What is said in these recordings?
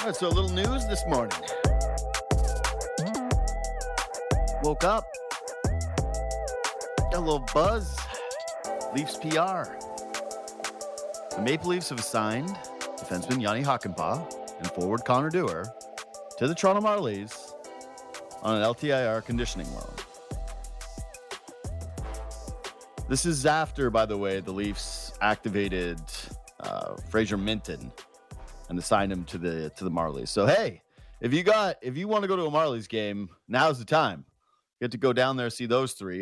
right, so a little news this morning. Woke up. Got a little buzz. Leafs PR. The Maple Leafs have assigned defenseman Jani Hakanpää and forward Connor Dewar to the Toronto Marlies on an LTIR conditioning loan. This is after, by the way, the Leafs activated Fraser Minton and assigned him to the Marlies. So hey, if you want to go to a Marlies game, now's the time. Get to go down there, see those three.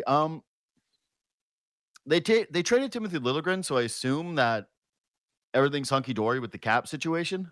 They traded Timothy Liljegren, so I assume that everything's hunky dory with the cap situation.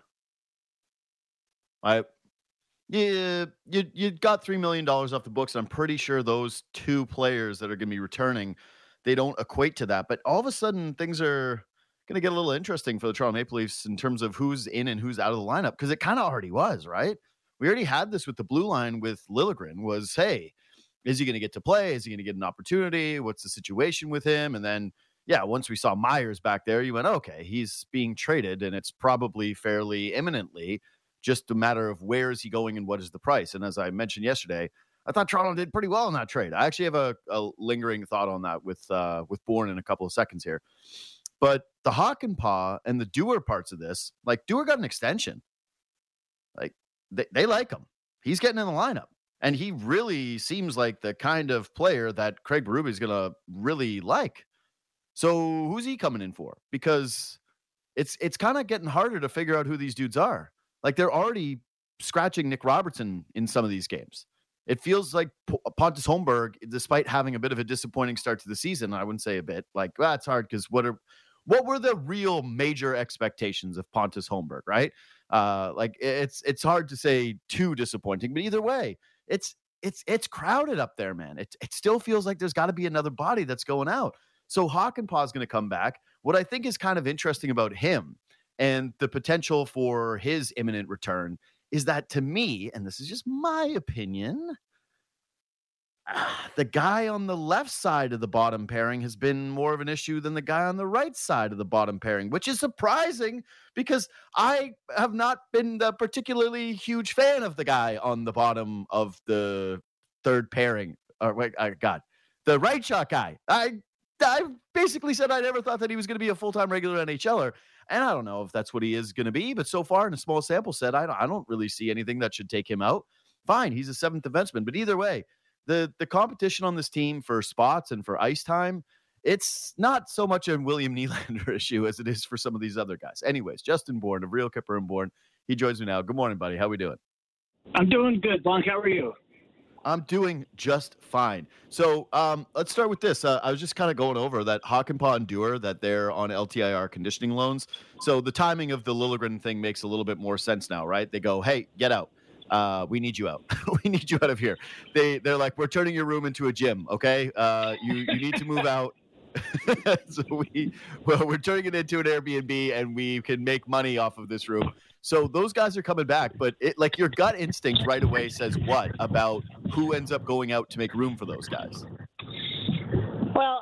You got $3 million off the books. And I'm pretty sure those two players that are going to be returning, they don't equate to that. But all of a sudden, things are going to get a little interesting for the Toronto Maple Leafs in terms of who's in and who's out of the lineup, because it kind of already was, right? We already had this with the blue line with Liljegren was, hey, is he going to get to play? Is he going to get an opportunity? What's the situation with him? And then, yeah, once we saw Myers back there, you went, okay, he's being traded, and it's probably fairly imminently, just a matter of where is he going and what is the price. And as I mentioned yesterday, I thought Toronto did pretty well in that trade. I actually have a lingering thought on that with Bourne in a couple of seconds here. But the Hakanpää and the Dewar parts of this, like Dewar got an extension. Like they like him. He's getting in the lineup. And he really seems like the kind of player that Craig Berube is going to really like. So who's he coming in for? Because it's kind of getting harder to figure out who these dudes are. Like they're already scratching Nick Robertson in some of these games. It feels like Pontus Holmberg, despite having a bit of a disappointing start to the season, I wouldn't say a bit, like, well, it's hard because what were the real major expectations of Pontus Holmberg, right? Like it's hard to say too disappointing, but either way, it's crowded up there, man. It still feels like there's got to be another body that's going out. So Hakanpää is going to come back. What I think is kind of interesting about him and the potential for his imminent return is that, to me, and this is just my opinion, the guy on the left side of the bottom pairing has been more of an issue than the guy on the right side of the bottom pairing, which is surprising because I have not been a particularly huge fan of the guy on the bottom of the third pairing. The right shot guy. I basically said I never thought that he was going to be a full-time regular NHLer, and I don't know if that's what he is going to be, but so far in a small sample set, I don't really see anything that should take him out. Fine, he's a seventh defenseman, but either way, the competition on this team for spots and for ice time, it's not so much a William Nylander issue as it is for some of these other guys. Anyways, Justin Bourne of Real Kipper and Bourne, he joins me now. Good morning, buddy. How we doing? I'm doing good, Bunk. How are you? I'm doing just fine. So let's start with this. I was just kind of going over that Hakanpää and Dewar, that they're on LTIR conditioning loans. So the timing of the Liljegren thing makes a little bit more sense now, right? They go, hey, get out. We need you out. We need you out of here. They're like, we're turning your room into a gym, okay? You need to move out. So we're turning it into an Airbnb, and we can make money off of this room. So those guys are coming back, but like your gut instinct right away says what about who ends up going out to make room for those guys? Well,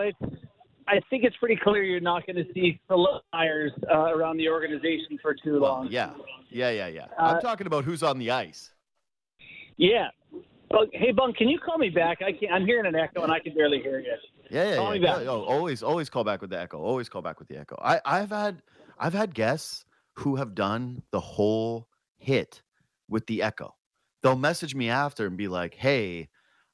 I think it's pretty clear you're not going to see Philip Myers around the organization for too long. Yeah. I'm talking about who's on the ice. Yeah. Well, hey, Bunk, can you call me back? I'm hearing an echo, and I can barely hear you. Yeah. Call me back. Oh, always call back with the echo. Always call back with the echo. I've had guests who have done the whole hit with the echo. They'll message me after and be like, hey,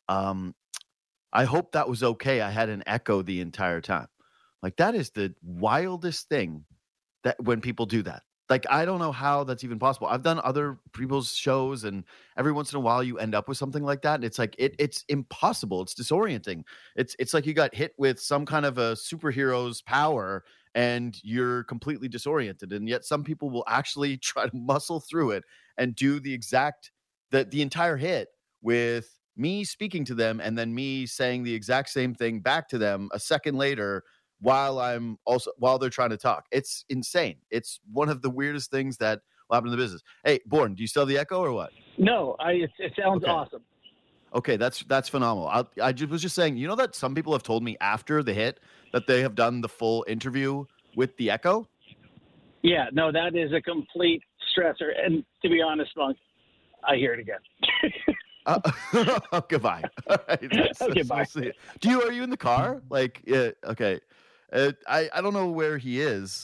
I hope that was okay. I had an echo the entire time. Like, that is the wildest thing that when people do that. Like, I don't know how that's even possible. I've done other people's shows, and every once in a while you end up with something like that. And it's like, it's impossible. It's disorienting. It's like you got hit with some kind of a superhero's power and you're completely disoriented. And yet some people will actually try to muscle through it and do the entire hit with me speaking to them and then me saying the exact same thing back to them a second later while they're trying to talk. It's insane. It's one of the weirdest things that will happen in the business. Hey, Bourne, do you still have the echo or what? No, it sounds awesome. Okay, that's phenomenal. I was just saying, that some people have told me after the hit that they have done the full interview with the echo? Yeah, no, that is a complete stressor. And to be honest, Monk, I hear it again. Goodbye. All right. Okay, bye. We'll are you in the car? Like, okay. I don't know where he is.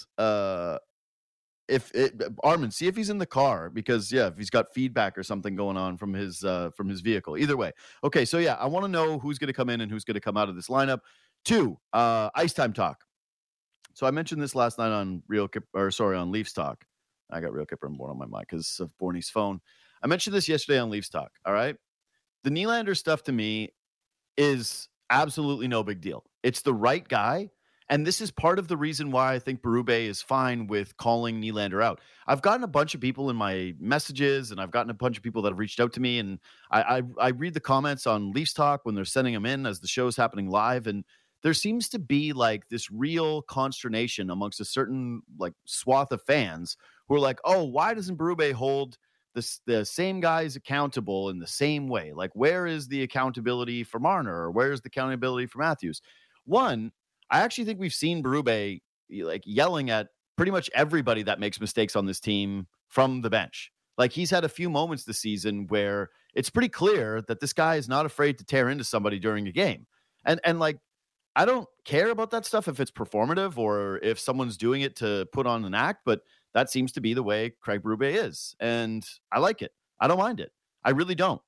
Armin, see if he's in the car, because if he's got feedback or something going on from his vehicle. Either way. Okay, so I want to know who's going to come in and who's going to come out of this lineup. 2, ice time talk. So I mentioned this last night on on Leafs Talk. I got Real Kipper born on my mic because of Borny's phone. I mentioned this yesterday on Leafs Talk. All right, the Nylander stuff to me is absolutely no big deal. It's the right guy. And this is part of the reason why I think Berube is fine with calling Nylander out. I've gotten a bunch of people in my messages, and I've gotten a bunch of people that have reached out to me, and I read the comments on Leafs Talk when they're sending them in as the show's happening live, and there seems to be like this real consternation amongst a certain like swath of fans who are like, oh, why doesn't Berube hold the same guys accountable in the same way? Like, where is the accountability for Marner, or where is the accountability for Matthews? One, I actually think we've seen Berube like yelling at pretty much everybody that makes mistakes on this team from the bench. Like, he's had a few moments this season where it's pretty clear that this guy is not afraid to tear into somebody during a game. And like, I don't care about that stuff if it's performative or if someone's doing it to put on an act, but that seems to be the way Craig Berube is. And I like it. I don't mind it. I really don't.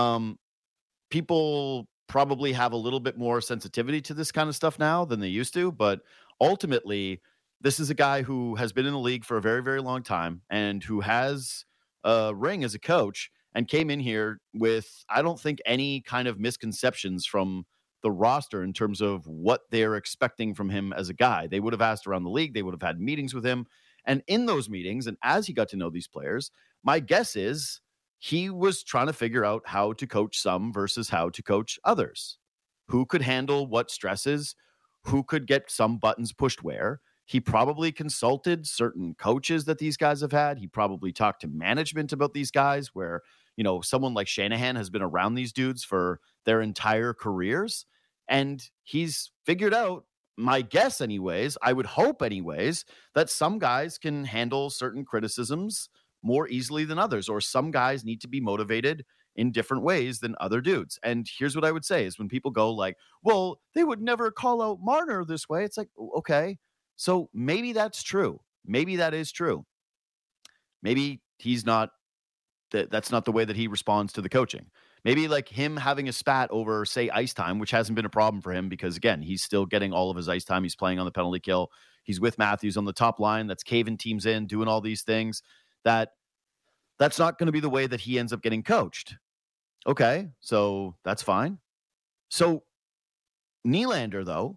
People probably have a little bit more sensitivity to this kind of stuff now than they used to, but ultimately this is a guy who has been in the league for a very, very long time and who has a ring as a coach and came in here with, I don't think, any kind of misconceptions from the roster in terms of what they're expecting from him as a guy. They would have asked around the league. They would have had meetings with him. And in those meetings, and as he got to know these players, my guess is he was trying to figure out how to coach some versus how to coach others. Who could handle what stresses? Who could get some buttons pushed where? He probably consulted certain coaches that these guys have had. He probably talked to management about these guys where, someone like Shanahan has been around these dudes for their entire careers. And he's figured out, my guess anyways, I would hope anyways, that some guys can handle certain criticisms more easily than others, or some guys need to be motivated in different ways than other dudes. And here's what I would say is when people go like, well, they would never call out Marner this way. It's like, okay, so maybe that's true. Maybe that is true. Maybe he's not, that's not the way that he responds to the coaching. Maybe like him having a spat over, say, ice time, which hasn't been a problem for him because, again, he's still getting all of his ice time. He's playing on the penalty kill. He's with Matthews on the top line. That's caving teams in, doing all these things. That's not going to be the way that he ends up getting coached. Okay, so that's fine. So Nylander, though,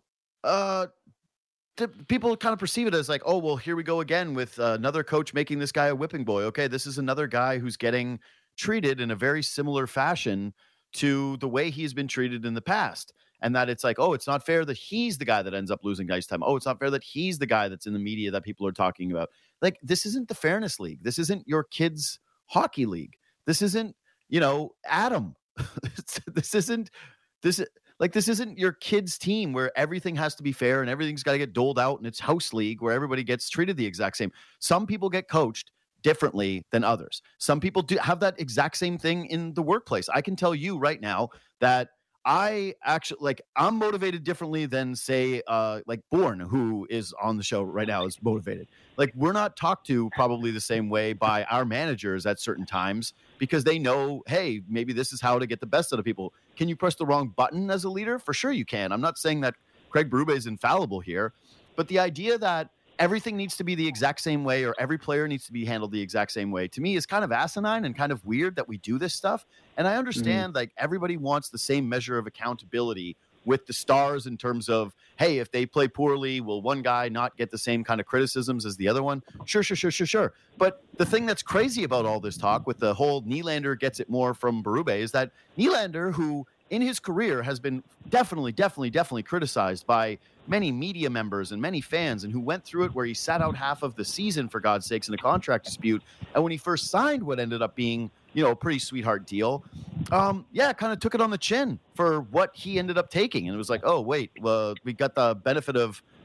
people kind of perceive it as like, oh, well, here we go again with another coach making this guy a whipping boy. Okay, this is another guy who's getting treated in a very similar fashion to the way he's been treated in the past. And that it's like, oh, it's not fair that he's the guy that ends up losing ice time. Oh, it's not fair that he's the guy that's in the media that people are talking about. Like, this isn't the Fairness League. This isn't your kids' hockey league. This isn't, Adam. This isn't your kids' team where everything has to be fair and everything's got to get doled out, and it's house league where everybody gets treated the exact same. Some people get coached differently than others. Some people do have that exact same thing in the workplace. I can tell you right now that I actually I'm motivated differently than say Bourne, who is on the show right now, is motivated. Like, we're not talked to probably the same way by our managers at certain times because they know, hey, maybe this is how to get the best out of people. Can you press the wrong button as a leader? For sure you can. I'm not saying that Craig Berube is infallible here, but the idea that everything needs to be the exact same way or every player needs to be handled the exact same way, to me, is kind of asinine and kind of weird that we do this stuff. And I understand like everybody wants the same measure of accountability with the stars in terms of, hey, if they play poorly, will one guy not get the same kind of criticisms as the other one? Sure. But the thing that's crazy about all this talk with the whole Nylander gets it more from Berube is that Nylander, who in his career has been definitely criticized by many media members and many fans, and who went through it where he sat out half of the season, for God's sakes, in a contract dispute. And when he first signed what ended up being, a pretty sweetheart deal, kind of took it on the chin for what he ended up taking. And it was like, oh, wait, we got the benefit of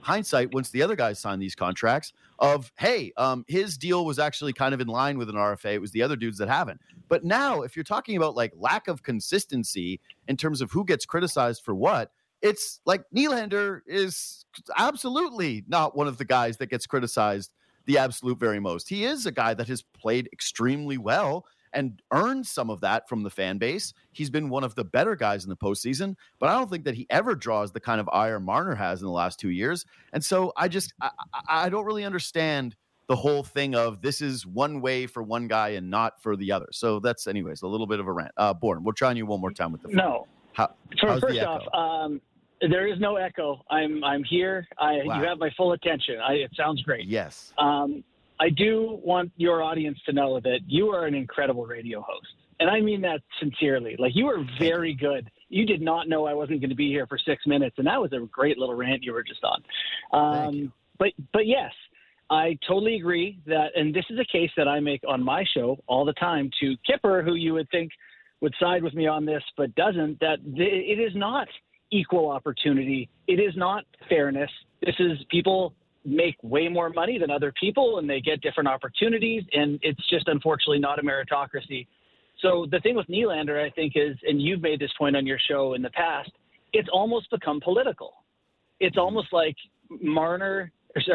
hindsight, once the other guys signed these contracts, of, hey, his deal was actually kind of in line with an RFA. It was the other dudes that haven't. But now, if you're talking about like lack of consistency in terms of who gets criticized for what, it's like Nylander is absolutely not one of the guys that gets criticized the absolute very most. He is a guy that has played extremely well and earned some of that from the fan base. He's been one of the better guys in the postseason, but I don't think that he ever draws the kind of ire Marner has in the last 2 years. And so I don't really understand the whole thing of this is one way for one guy and not for the other. So that's, anyways, a little bit of a rant. Born, we'll try on you one more time with the phone. No. How's first the echo? off, there is no echo. I'm here. Wow. You have my full attention. It sounds great. Yes. I do want your audience to know that you are an incredible radio host. And I mean that sincerely. Like, you are very good. You did not know I wasn't going to be here for 6 minutes, and that was a great little rant you were just on. Thank you. But yes, I totally agree that, and this is a case that I make on my show all the time to Kipper, who you would think would side with me on this, but doesn't, that it is not equal opportunity. It is not fairness. This is people make way more money than other people and they get different opportunities, and it's just unfortunately not a meritocracy. So the thing with Nylander, I think, is, and you've made this point on your show in the past, it's almost become political. It's almost like the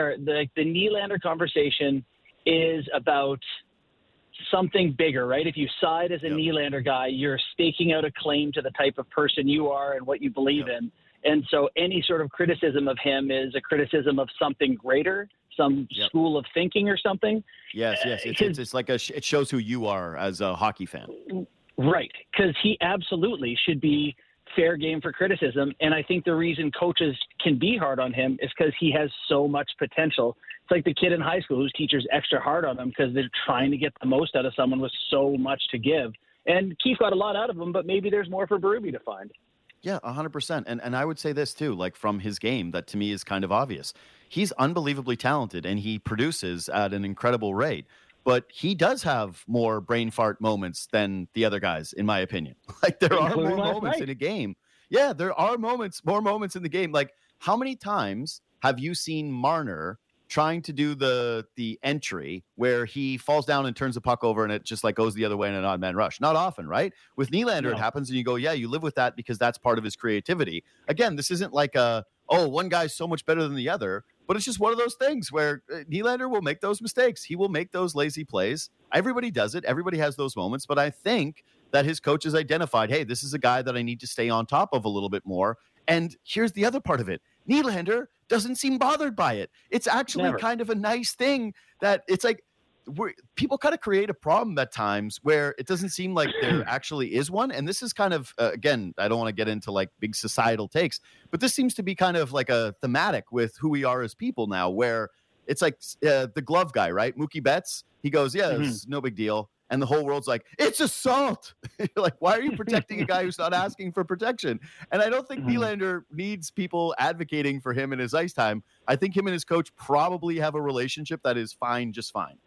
Nylander conversation is about something bigger, right? If you side as a Nylander guy, you're staking out a claim to the type of person you are and what you believe in. And so any sort of criticism of him is a criticism of something greater, some school of thinking or something. Yes. It's like it shows who you are as a hockey fan. Right. Because he absolutely should be fair game for criticism. And I think the reason coaches can be hard on him is because he has so much potential. It's like the kid in high school whose teacher's extra hard on him because they're trying to get the most out of someone with so much to give. And Keefe got a lot out of him, but maybe there's more for Berube to find. Yeah, 100%. And I would say this too, like from his game, that to me is kind of obvious. He's unbelievably talented and he produces at an incredible rate, but he does have more brain fart moments than the other guys, in my opinion. Like there are more moments in a game. Yeah, there are more moments in the game. Like how many times have you seen Marner trying to do the entry where he falls down and turns the puck over and it just like goes the other way in an odd man rush? Not often, right? With Nylander, It happens and you go, yeah, you live with that because that's part of his creativity. Again, this isn't like one guy's so much better than the other, but it's just one of those things where Nylander will make those mistakes. He will make those lazy plays. Everybody does it. Everybody has those moments, but I think that his coach has identified, hey, this is a guy that I need to stay on top of a little bit more. And here's the other part of it. Nylander doesn't seem bothered by it. It's actually kind of a nice thing that it's like people kind of create a problem at times where it doesn't seem like there actually is one. And this is kind of, again, I don't want to get into like big societal takes, but this seems to be kind of like a thematic with who we are as people now, where it's like the glove guy, right? Mookie Betts, he goes, it's no big deal. And the whole world's like, it's assault. You're like, why are you protecting a guy who's not asking for protection? And I don't think Nylander needs people advocating for him in his ice time. I think him and his coach probably have a relationship that is fine, just fine.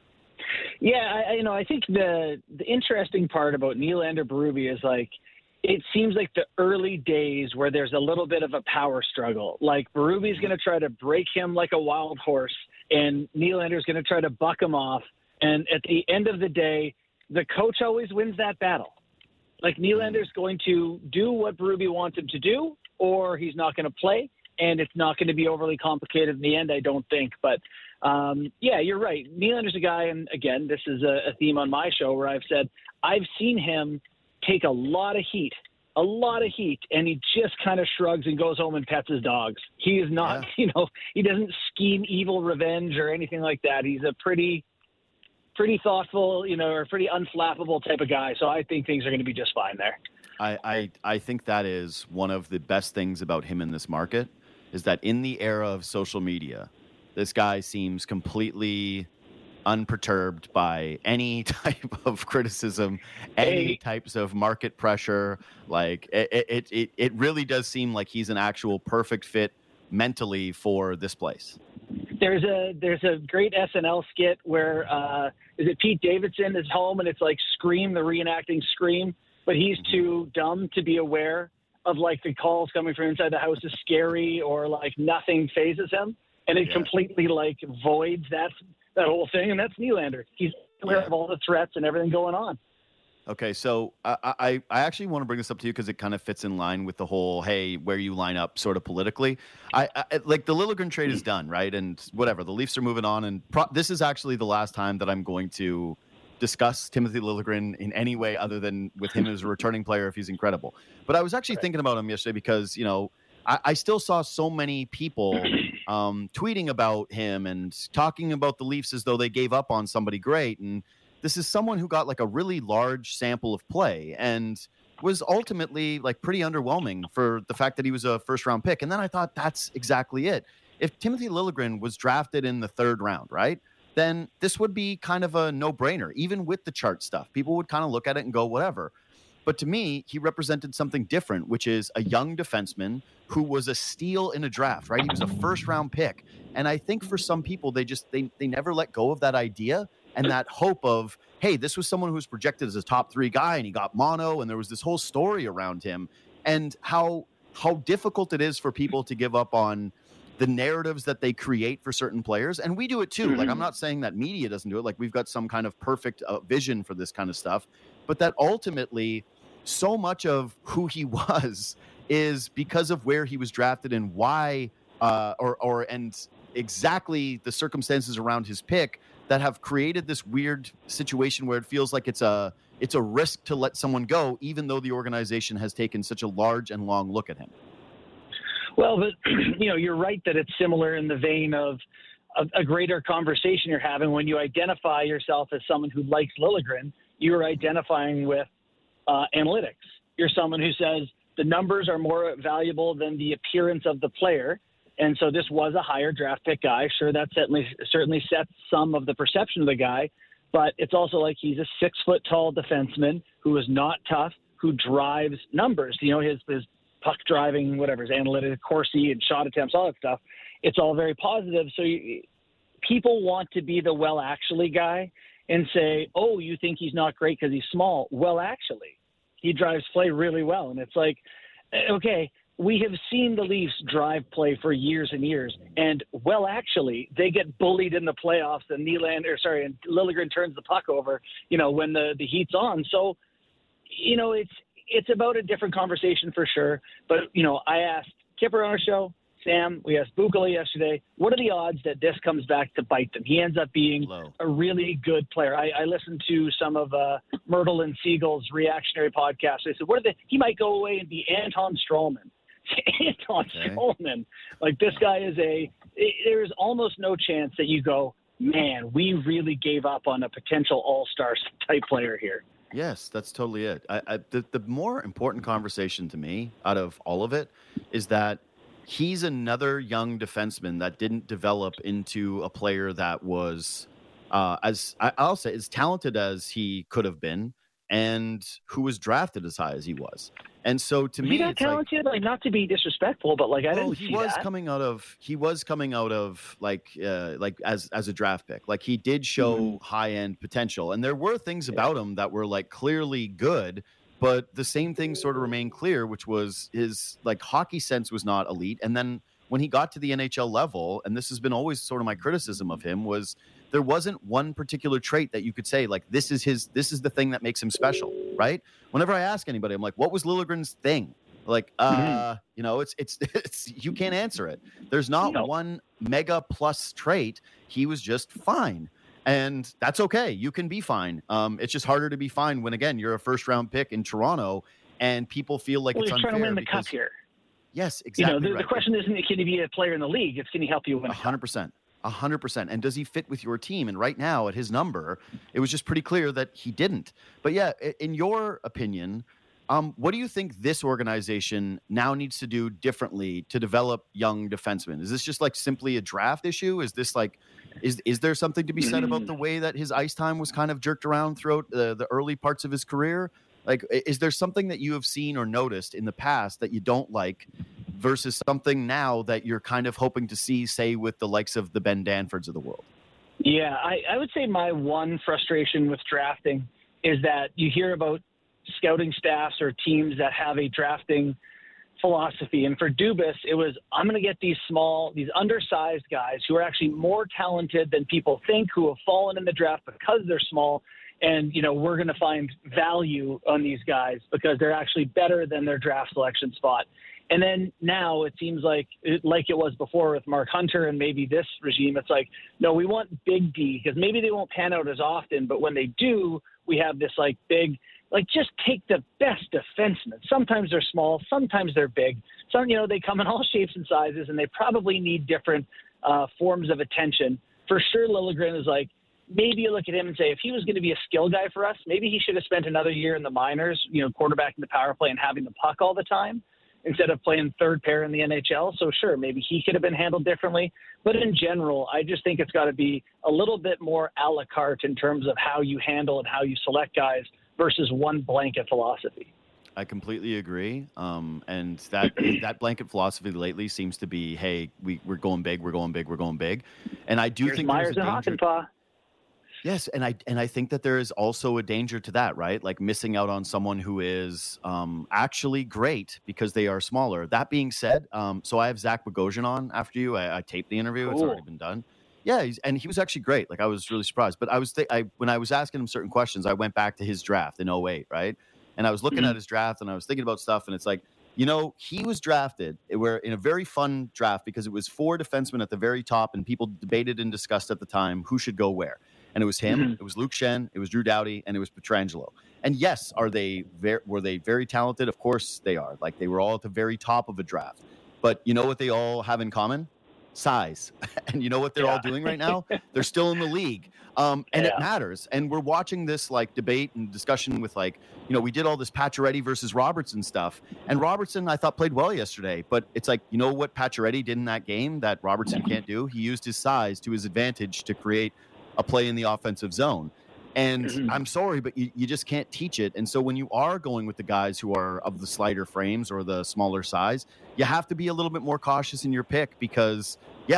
Yeah, I think the interesting part about Nylander Berube is like, it seems like the early days where there's a little bit of a power struggle. Like Berube's going to try to break him like a wild horse, and Nylander's going to try to buck him off. And at the end of the day, the coach always wins that battle. Like Nylander's going to do what Berube wants him to do, or he's not going to play, and it's not going to be overly complicated in the end, I don't think. But, you're right. Nylander's a guy, and again, this is a theme on my show where I've said I've seen him take a lot of heat, and he just kind of shrugs and goes home and pets his dogs. He is not, he doesn't scheme evil revenge or anything like that. He's a pretty thoughtful, or pretty unflappable type of guy. So I think things are going to be just fine there. I think that is one of the best things about him in this market is that in the era of social media, this guy seems completely unperturbed by any type of criticism, any types of market pressure. Like it really does seem like he's an actual perfect fit mentally for this place. There's a great SNL skit where is it Pete Davidson is home and it's like Scream, the reenacting Scream, but he's too dumb to be aware of like the calls coming from inside the house is scary or like nothing phases him. And it completely like voids that whole thing. And that's Nylander. He's aware of all the threats and everything going on. Okay, so I actually want to bring this up to you because it kind of fits in line with the whole, hey, where you line up sort of politically. I like the Liljegren trade is done, right? And whatever, the Leafs are moving on. And this is actually the last time that I'm going to discuss Timothy Liljegren in any way other than with him as a returning player if he's incredible. But I was actually thinking about him yesterday because, you know, I still saw so many people tweeting about him and talking about the Leafs as though they gave up on somebody great. And this is someone who got like a really large sample of play and was ultimately like pretty underwhelming for the fact that he was a first round pick. And then I thought that's exactly it. If Timothy Liljegren was drafted in the third round, right, then this would be kind of a no brainer, even with the chart stuff. People would kind of look at it and go, whatever. But to me, he represented something different, which is a young defenseman who was a steal in a draft, right? He was a first round pick. And I think for some people, they never let go of that idea and that hope of, hey, this was someone who was projected as a top 3 guy and he got mono and there was this whole story around him, and how difficult it is for people to give up on the narratives that they create for certain players. And we do it too. Like, I'm not saying that media doesn't do it. Like, we've got some kind of perfect vision for this kind of stuff, but that ultimately so much of who he was is because of where he was drafted and why, and exactly the circumstances around his pick that have created this weird situation where it feels like it's a risk to let someone go, even though the organization has taken such a large and long look at him. Well, but you know, you're right that it's similar in the vein of a greater conversation you're having when you identify yourself as someone who likes Liljegren. You're identifying with analytics. You're someone who says the numbers are more valuable than the appearance of the player. And so this was a higher draft pick guy. Sure, that certainly sets some of the perception of the guy, but it's also like he's a 6-foot-tall defenseman who is not tough, who drives numbers. You know, his puck driving, whatever, his analytic, Corsi and shot attempts, all that stuff. It's all very positive. So people want to be the well, actually guy and say, oh, you think he's not great because he's small. Well, actually, he drives play really well. And it's like, okay, we have seen the Leafs drive play for years and years. And, well, actually, they get bullied in the playoffs and and Liljegren turns the puck over, you know, when the heat's on. So, you know, it's about a different conversation for sure. But, you know, I asked Kipper on our show, Sam, we asked Bukala yesterday, what are the odds that this comes back to bite them? He ends up being a really good player. I listened to some of Myrtle and Siegel's reactionary podcast. They said, he might go away and be Anton Stralman. Stralman. Like, this guy is there's almost no chance that you go, man, we really gave up on a potential all-star type player here. Yes, that's totally it. The more important conversation to me out of all of it is that he's another young defenseman that didn't develop into a player that was, I'll say, as talented as he could have been, and who was drafted as high as he was. And so to me, it's talented, like, not to be disrespectful, but like, I didn't see that. He was coming out of like as a draft pick. Like, he did show high end potential, and there were things about him that were like clearly good. But the same thing sort of remained clear, which was his like hockey sense was not elite. And then when he got to the NHL level, and this has been always sort of my criticism of him, was there wasn't one particular trait that you could say, like, this is the thing that makes him special, right? Whenever I ask anybody, I'm like, what was Liljegren's thing? Like, you know, it's you can't answer it. There's not one mega plus trait. He was just fine. And that's okay. You can be fine. It's just harder to be fine when, again, you're a first-round pick in Toronto and people feel like it's unfair. He's trying to win the cup here. Yes, exactly. You know, the question isn't, can he be a player in the league? It's, can he help you win a cup? 100%. And does he fit with your team? And right now, at his number, it was just pretty clear that he didn't. But yeah, in your opinion, what do you think this organization now needs to do differently to develop young defensemen? Is this just like simply a draft issue? Is this like, is there something to be said about the way that his ice time was kind of jerked around throughout the early parts of his career? Like, is there something that you have seen or noticed in the past that you don't like versus something now that you're kind of hoping to see, say, with the likes of the Ben Danfords of the world? Yeah, I would say my one frustration with drafting is that you hear about scouting staffs or teams that have a drafting philosophy. And for Dubas, it was, I'm going to get these undersized guys who are actually more talented than people think, who have fallen in the draft because they're small. And, we're going to find value on these guys because they're actually better than their draft selection spot. And then now it seems like it was before with Mark Hunter and maybe this regime, it's like, no, we want big D because maybe they won't pan out as often. But when they do, we have this big, just take the best defensemen. Sometimes they're small, sometimes they're big. Some, they come in all shapes and sizes, and they probably need different forms of attention. For sure, Liljegren is maybe you look at him and say, if he was going to be a skill guy for us, maybe he should have spent another year in the minors, quarterbacking the power play and having the puck all the time instead of playing third pair in the NHL. So sure, maybe he could have been handled differently. But in general, I just think it's got to be a little bit more a la carte in terms of how you handle and how you select guys versus one blanket philosophy. I completely agree. And that blanket philosophy lately seems to be, hey, we're going big, we're going big, we're going big. And I do think Myers and Hakanpää. Yes, and I think that there is also a danger to that, right? Like missing out on someone who is actually great because they are smaller. That being said, so I have Zach Bogosian on after you. I taped the interview. It's already been done. Yeah, he was actually great. I was really surprised. But when I was asking him certain questions, I went back to his draft in 2008, right? And I was looking at his draft and I was thinking about stuff, and it's like, he was drafted in a very fun draft because it was 4 defensemen at the very top, and people debated and discussed at the time who should go where. And it was him, it was Luke Schenn, it was Drew Doughty, and it was Pietrangelo. And yes, were they very talented? Of course they are. They were all at the very top of a draft. But you know what they all have in common? Size. And you know what they're all doing right now? They're still in the league. And it matters. And we're watching this debate and discussion with we did all this Pacioretty versus Robertson stuff. And Robertson, I thought, played well yesterday. But it's what Pacioretty did in that game that Robertson can't do? He used his size to his advantage to create a play in the offensive zone. And I'm sorry, but you just can't teach it. And so when you are going with the guys who are of the slighter frames or the smaller size, you have to be a little bit more cautious in your pick because,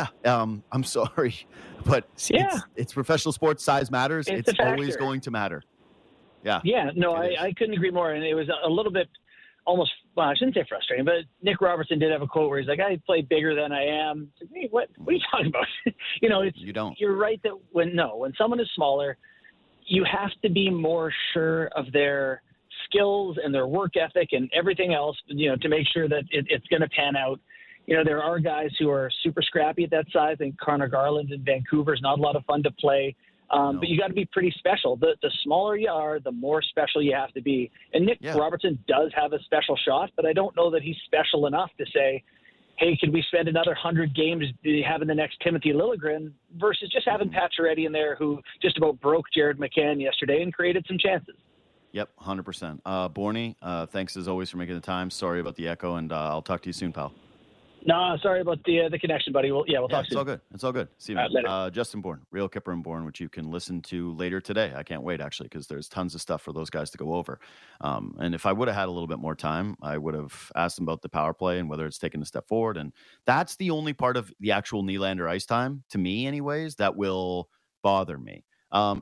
I'm sorry, but it's professional sports. Size matters. It's always going to matter. Yeah. Yeah, no, I couldn't agree more. And it was a little bit almost, well, I shouldn't say frustrating, but Nick Robertson did have a quote where he's like, I play bigger than I am. It's hey, what are you talking about? You don't. You're right that when someone is smaller, you have to be more sure of their skills and their work ethic and everything else, to make sure that it's going to pan out. There are guys who are super scrappy at that size. I think Connor Garland in Vancouver is not a lot of fun to play. But you got to be pretty special. The smaller you are, the more special you have to be. And Nick Robertson does have a special shot, but I don't know that he's special enough to say, hey, could we spend another 100 games having the next Timothy Liljegren versus just having Pacioretty in there who just about broke Jared McCann yesterday and created some chances. Yep, 100%. Borny, thanks as always for making the time. Sorry about the echo, and I'll talk to you soon, pal. No, sorry about the connection, buddy. We'll talk soon. It's all good. See you, man. Justin Bourne, Real Kipper and Bourne, which you can listen to later today. I can't wait, actually, because there's tons of stuff for those guys to go over. And if I would have had a little bit more time, I would have asked them about the power play and whether it's taken a step forward. And that's the only part of the actual Nylander ice time, to me anyways, that will bother me. I'll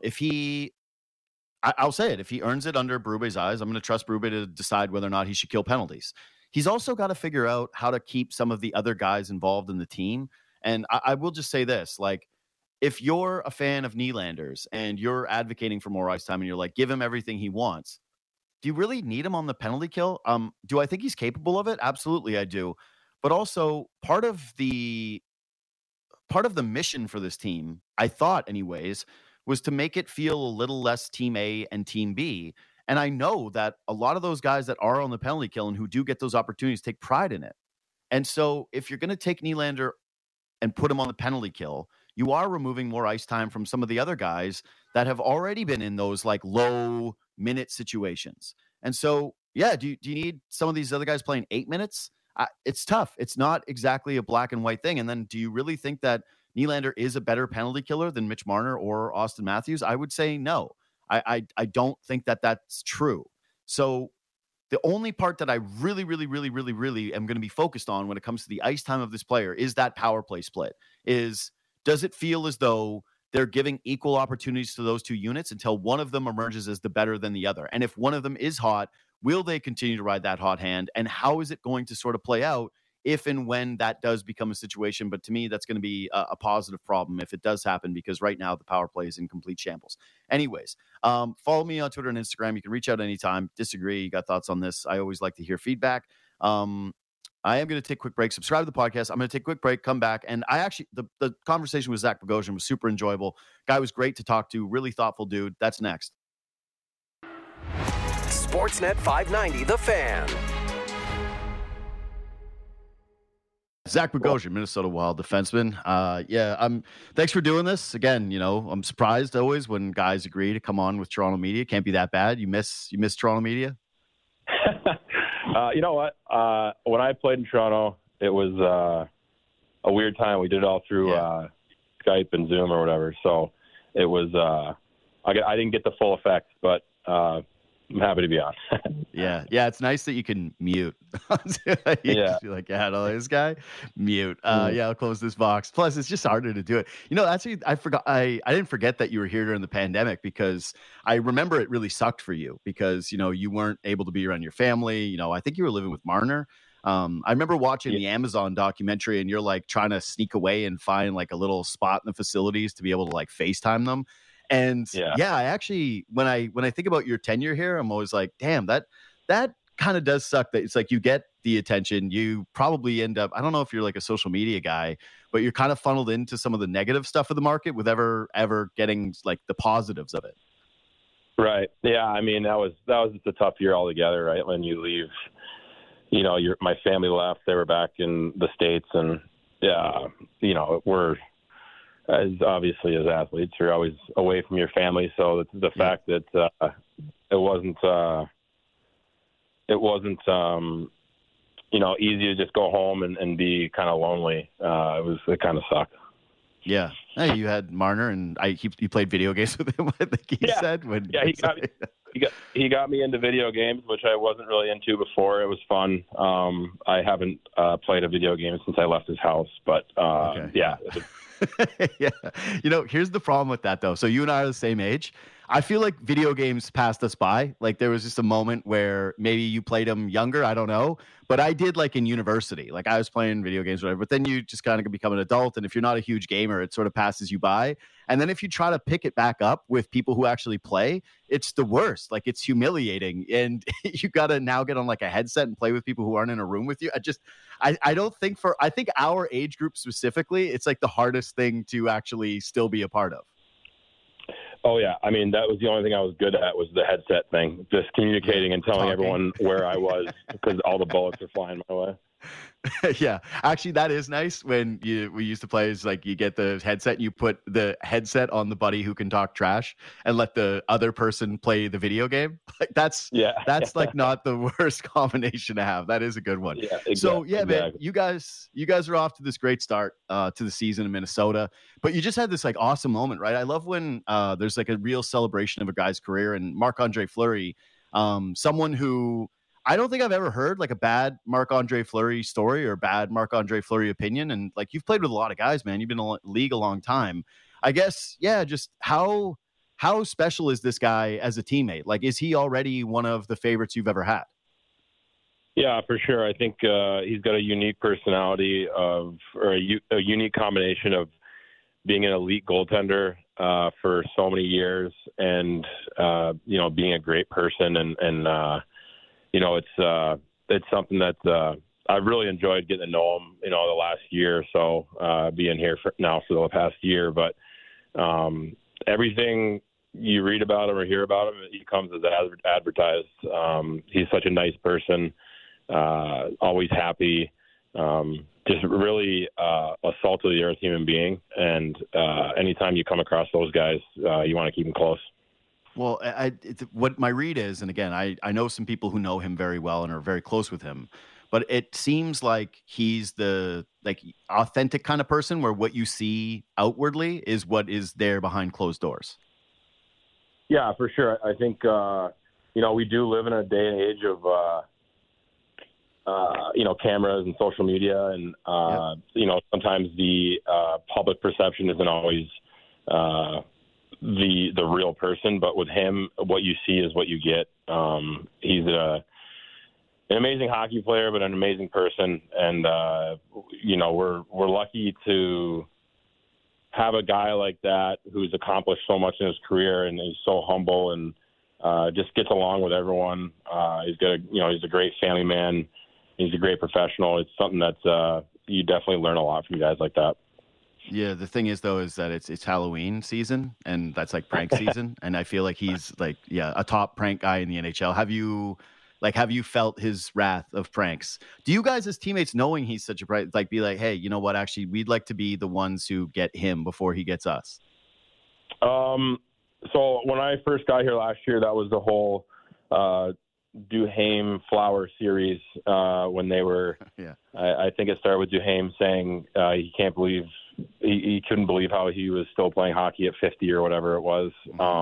say it. If he earns it under Berube's eyes, I'm going to trust Berube to decide whether or not he should kill penalties. He's also got to figure out how to keep some of the other guys involved in the team. And I will just say this, if you're a fan of Nylander's and you're advocating for more ice time and you're like, give him everything he wants, do you really need him on the penalty kill? Do I think he's capable of it? Absolutely, I do. But also part of the mission for this team, I thought anyways, was to make it feel a little less Team A and Team B. And I know that a lot of those guys that are on the penalty kill and who do get those opportunities take pride in it. And so if you're going to take Nylander and put him on the penalty kill, you are removing more ice time from some of the other guys that have already been in those low minute situations. And so, do you need some of these other guys playing 8 minutes? It's tough. It's not exactly a black and white thing. And then do you really think that Nylander is a better penalty killer than Mitch Marner or Austin Matthews? I would say no. I don't think that that's true. So the only part that I really, really, really, really, really am going to be focused on when it comes to the ice time of this player is that power play split. Does it feel as though they're giving equal opportunities to those two units until one of them emerges as the better than the other? And if one of them is hot, Will they continue to ride that hot hand? And how is it going to sort of play out if and when that does become a situation? But to me, that's going to be a positive problem if it does happen, because right now the power play is in complete shambles. Anyways, follow me on Twitter and Instagram. You can reach out anytime. Disagree, you got thoughts on this? I always like to hear feedback. I am going to take a quick break. Subscribe to the podcast. I'm going to take a quick break, come back. And I actually, the conversation with Zach Bogosian was super enjoyable. Guy was great to talk to. Really thoughtful dude. That's next. Sportsnet 590, The Fan. Zach Bogosian, Minnesota Wild defenseman. Thanks for doing this again. You know, I'm surprised always when guys agree to come on with Toronto media. Can't be that bad. You miss Toronto media? You know what? When I played in Toronto, it was a weird time. We did it all through Skype and Zoom or whatever. So it was I didn't get the full effect, but I'm happy to be on. Yeah. It's nice that you can mute. You're like, no, this guy, mute. I'll close this box. Plus, it's just harder to do it. You know, actually, I forgot. I didn't forget that you were here during the pandemic, because I remember it really sucked for you because, you know, you weren't able to be around your family. You know, I think you were living with Marner. I remember watching the Amazon documentary, and you're like trying to sneak away and find like a little spot in the facilities to be able to like FaceTime them. And I actually, when I think about your tenure here, I'm always like, damn, that kind of does suck. That it's like you get the attention, you probably end up, I don't know if you're like a social media guy, but you're kind of funneled into some of the negative stuff of the market with ever getting like the positives of it. Right. Yeah. I mean, that was just a tough year altogether, right? When you leave, you know, my family left, they were back in the States, and you know, we're, as obviously as athletes, you're always away from your family. So the fact that it wasn't you know, easy to just go home and be kind of lonely. It kind of sucked. Yeah. Hey, you had Marner, and he played video games with him. I think he said when he got me into video games, which I wasn't really into before. It was fun. I haven't played a video game since I left his house, but yeah. Yeah. You know, here's the problem with that, though. So you and I are the same age. I feel like video games passed us by. Like there was just a moment where maybe you played them younger. I don't know. But I did like in university. Like I was playing video games or whatever. But then you just kind of become an adult. And if you're not a huge gamer, it sort of passes you by. And then if you try to pick it back up with people who actually play, it's the worst. Like it's humiliating. And you got to now get on like a headset and play with people who aren't in a room with you. I think our age group specifically, it's like the hardest thing to actually still be a part of. Oh, yeah. I mean, that was the only thing I was good at, was the headset thing. Just communicating and telling everyone where I was, because all the bullets are flying my way. Yeah. Actually, that is nice. When we used to play, is like you get the headset and you put the headset on the buddy who can talk trash and let the other person play the video game. Like that's like not the worst combination to have. That is a good one. Yeah, exactly. So man, you guys are off to this great start to the season in Minnesota, but you just had this like awesome moment, right? I love when there's like a real celebration of a guy's career, and Marc-Andre Fleury, someone who I don't think I've ever heard like a bad Marc-Andre Fleury story or bad Marc-Andre Fleury opinion. And like, you've played with a lot of guys, man. You've been in the league a long time. I guess, just how special is this guy as a teammate? Like, is he already one of the favorites you've ever had? Yeah, for sure. I think he's got a unique personality or a unique combination of being an elite goaltender for so many years and, you know, being a great person and you know, it's something that I've really enjoyed getting to know him, you know, the last year or so, being here for the past year. But everything you read about him or hear about him, he comes as advertised. He's such a nice person, always happy, just really a salt of the earth human being. And anytime you come across those guys, you want to keep them close. Well, what my read is, and again, I know some people who know him very well and are very close with him, but it seems like he's the like authentic kind of person where what you see outwardly is what is there behind closed doors. Yeah, for sure. I think, you know, we do live in a day and age of, you know, cameras and social media. And, you know, sometimes the public perception isn't always the real person. But with him, what you see is what you get. He's an amazing hockey player, but an amazing person. And, we're lucky to have a guy like that who's accomplished so much in his career, and he's so humble and just gets along with everyone. He's a great family man. He's a great professional. It's something that you definitely learn a lot from guys like that. Yeah, the thing is though is that it's Halloween season, and that's like prank season, and I feel like he's like a top prank guy in the NHL. Have you felt his wrath of pranks? Do you guys as teammates, knowing he's such a bright, like be like, hey, you know what? Actually, we'd like to be the ones who get him before he gets us. So when I first got here last year, that was the whole Duhaime Flower series when they were. Yeah. I think it started with Duhaime saying he couldn't believe how he was still playing hockey at 50 or whatever it was.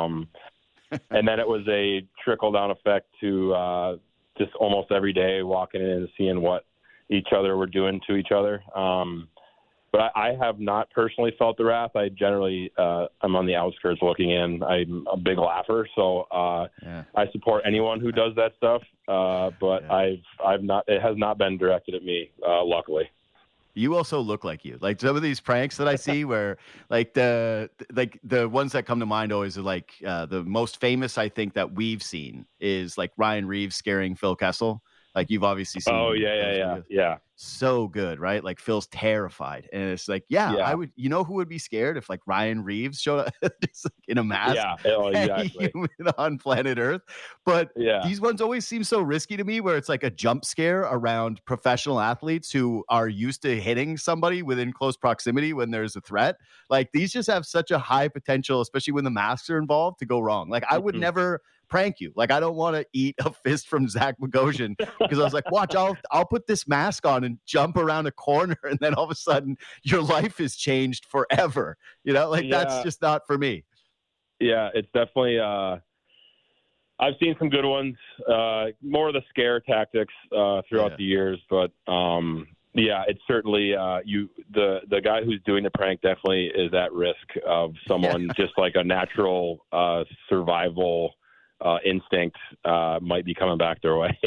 And then it was a trickle down effect to just almost every day walking in and seeing what each other were doing to each other. But I have not personally felt the wrath. I generally I'm on the outskirts looking in. I'm a big laugher, so I support anyone who does that stuff. But I've not. It has not been directed at me, luckily. You also look like you. Like some of these pranks that I see where like the ones that come to mind always are like the most famous I think that we've seen is like Ryan Reeves scaring Phil Kessel. Like you've obviously seen. Oh yeah. So good, right? Like Phil's terrified, and it's like, I would. You know who would be scared if like Ryan Reeves showed up just like in a mask? Yeah, exactly. On planet Earth. But these ones always seem so risky to me, where it's like a jump scare around professional athletes who are used to hitting somebody within close proximity when there's a threat. Like these just have such a high potential, especially when the masks are involved, to go wrong. Like I would never prank you. Like I don't want to eat a fist from Zach Bogosian because I was like, watch, I'll put this mask on and jump around a corner, and then all of a sudden your life is changed forever. You know, like that's just not for me. Yeah, it's definitely I've seen some good ones, more of the scare tactics throughout the years, but it's certainly the guy who's doing the prank definitely is at risk of someone just like a natural survival instinct might be coming back their way.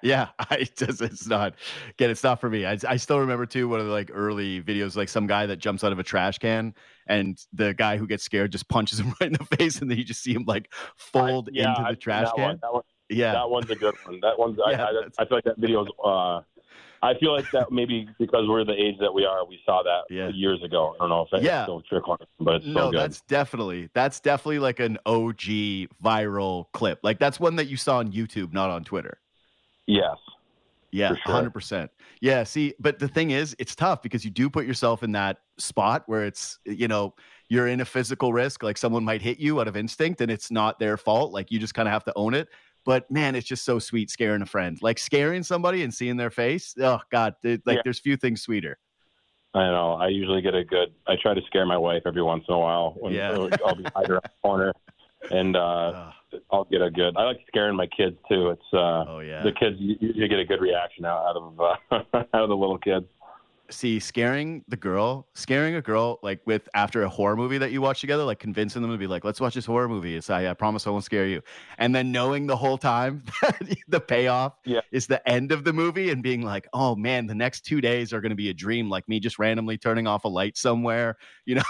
It's not for me. I still remember too one of the like early videos, like some guy that jumps out of a trash can and the guy who gets scared just punches him right in the face, and then you just see him like fold into the trash can. That one's a good one. That one's I feel like that video's I feel like that maybe because we're the age that we are, we saw that years ago. I don't know if it's still trickling, but it's so good. That's definitely like an OG viral clip. Like that's one that you saw on YouTube, not on Twitter. Yes. Yeah, sure. 100%. Yeah, see, but the thing is, it's tough because you do put yourself in that spot where it's, you're in a physical risk, like someone might hit you out of instinct and it's not their fault. Like you just kind of have to own it. But man, it's just so sweet scaring a friend. Like scaring somebody and seeing their face. Oh God, there's few things sweeter. I know. I usually I try to scare my wife every once in a while. I'll be hiding around the corner and I'll get I like scaring my kids too. It's the kids, you get a good reaction out of the little kids. See, scaring a girl like after a horror movie that you watch together, like convincing them to be like, let's watch this horror movie. It's I promise I won't scare you. And then knowing the whole time that the payoff is the end of the movie and being like, oh man, the next 2 days are going to be a dream. Like me just randomly turning off a light somewhere,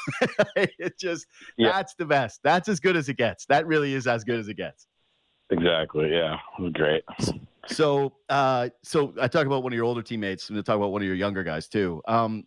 it just, that's the best. That's as good as it gets. That really is as good as it gets. Exactly. Yeah. Great. So I talk about one of your older teammates. I'm going to talk about one of your younger guys too.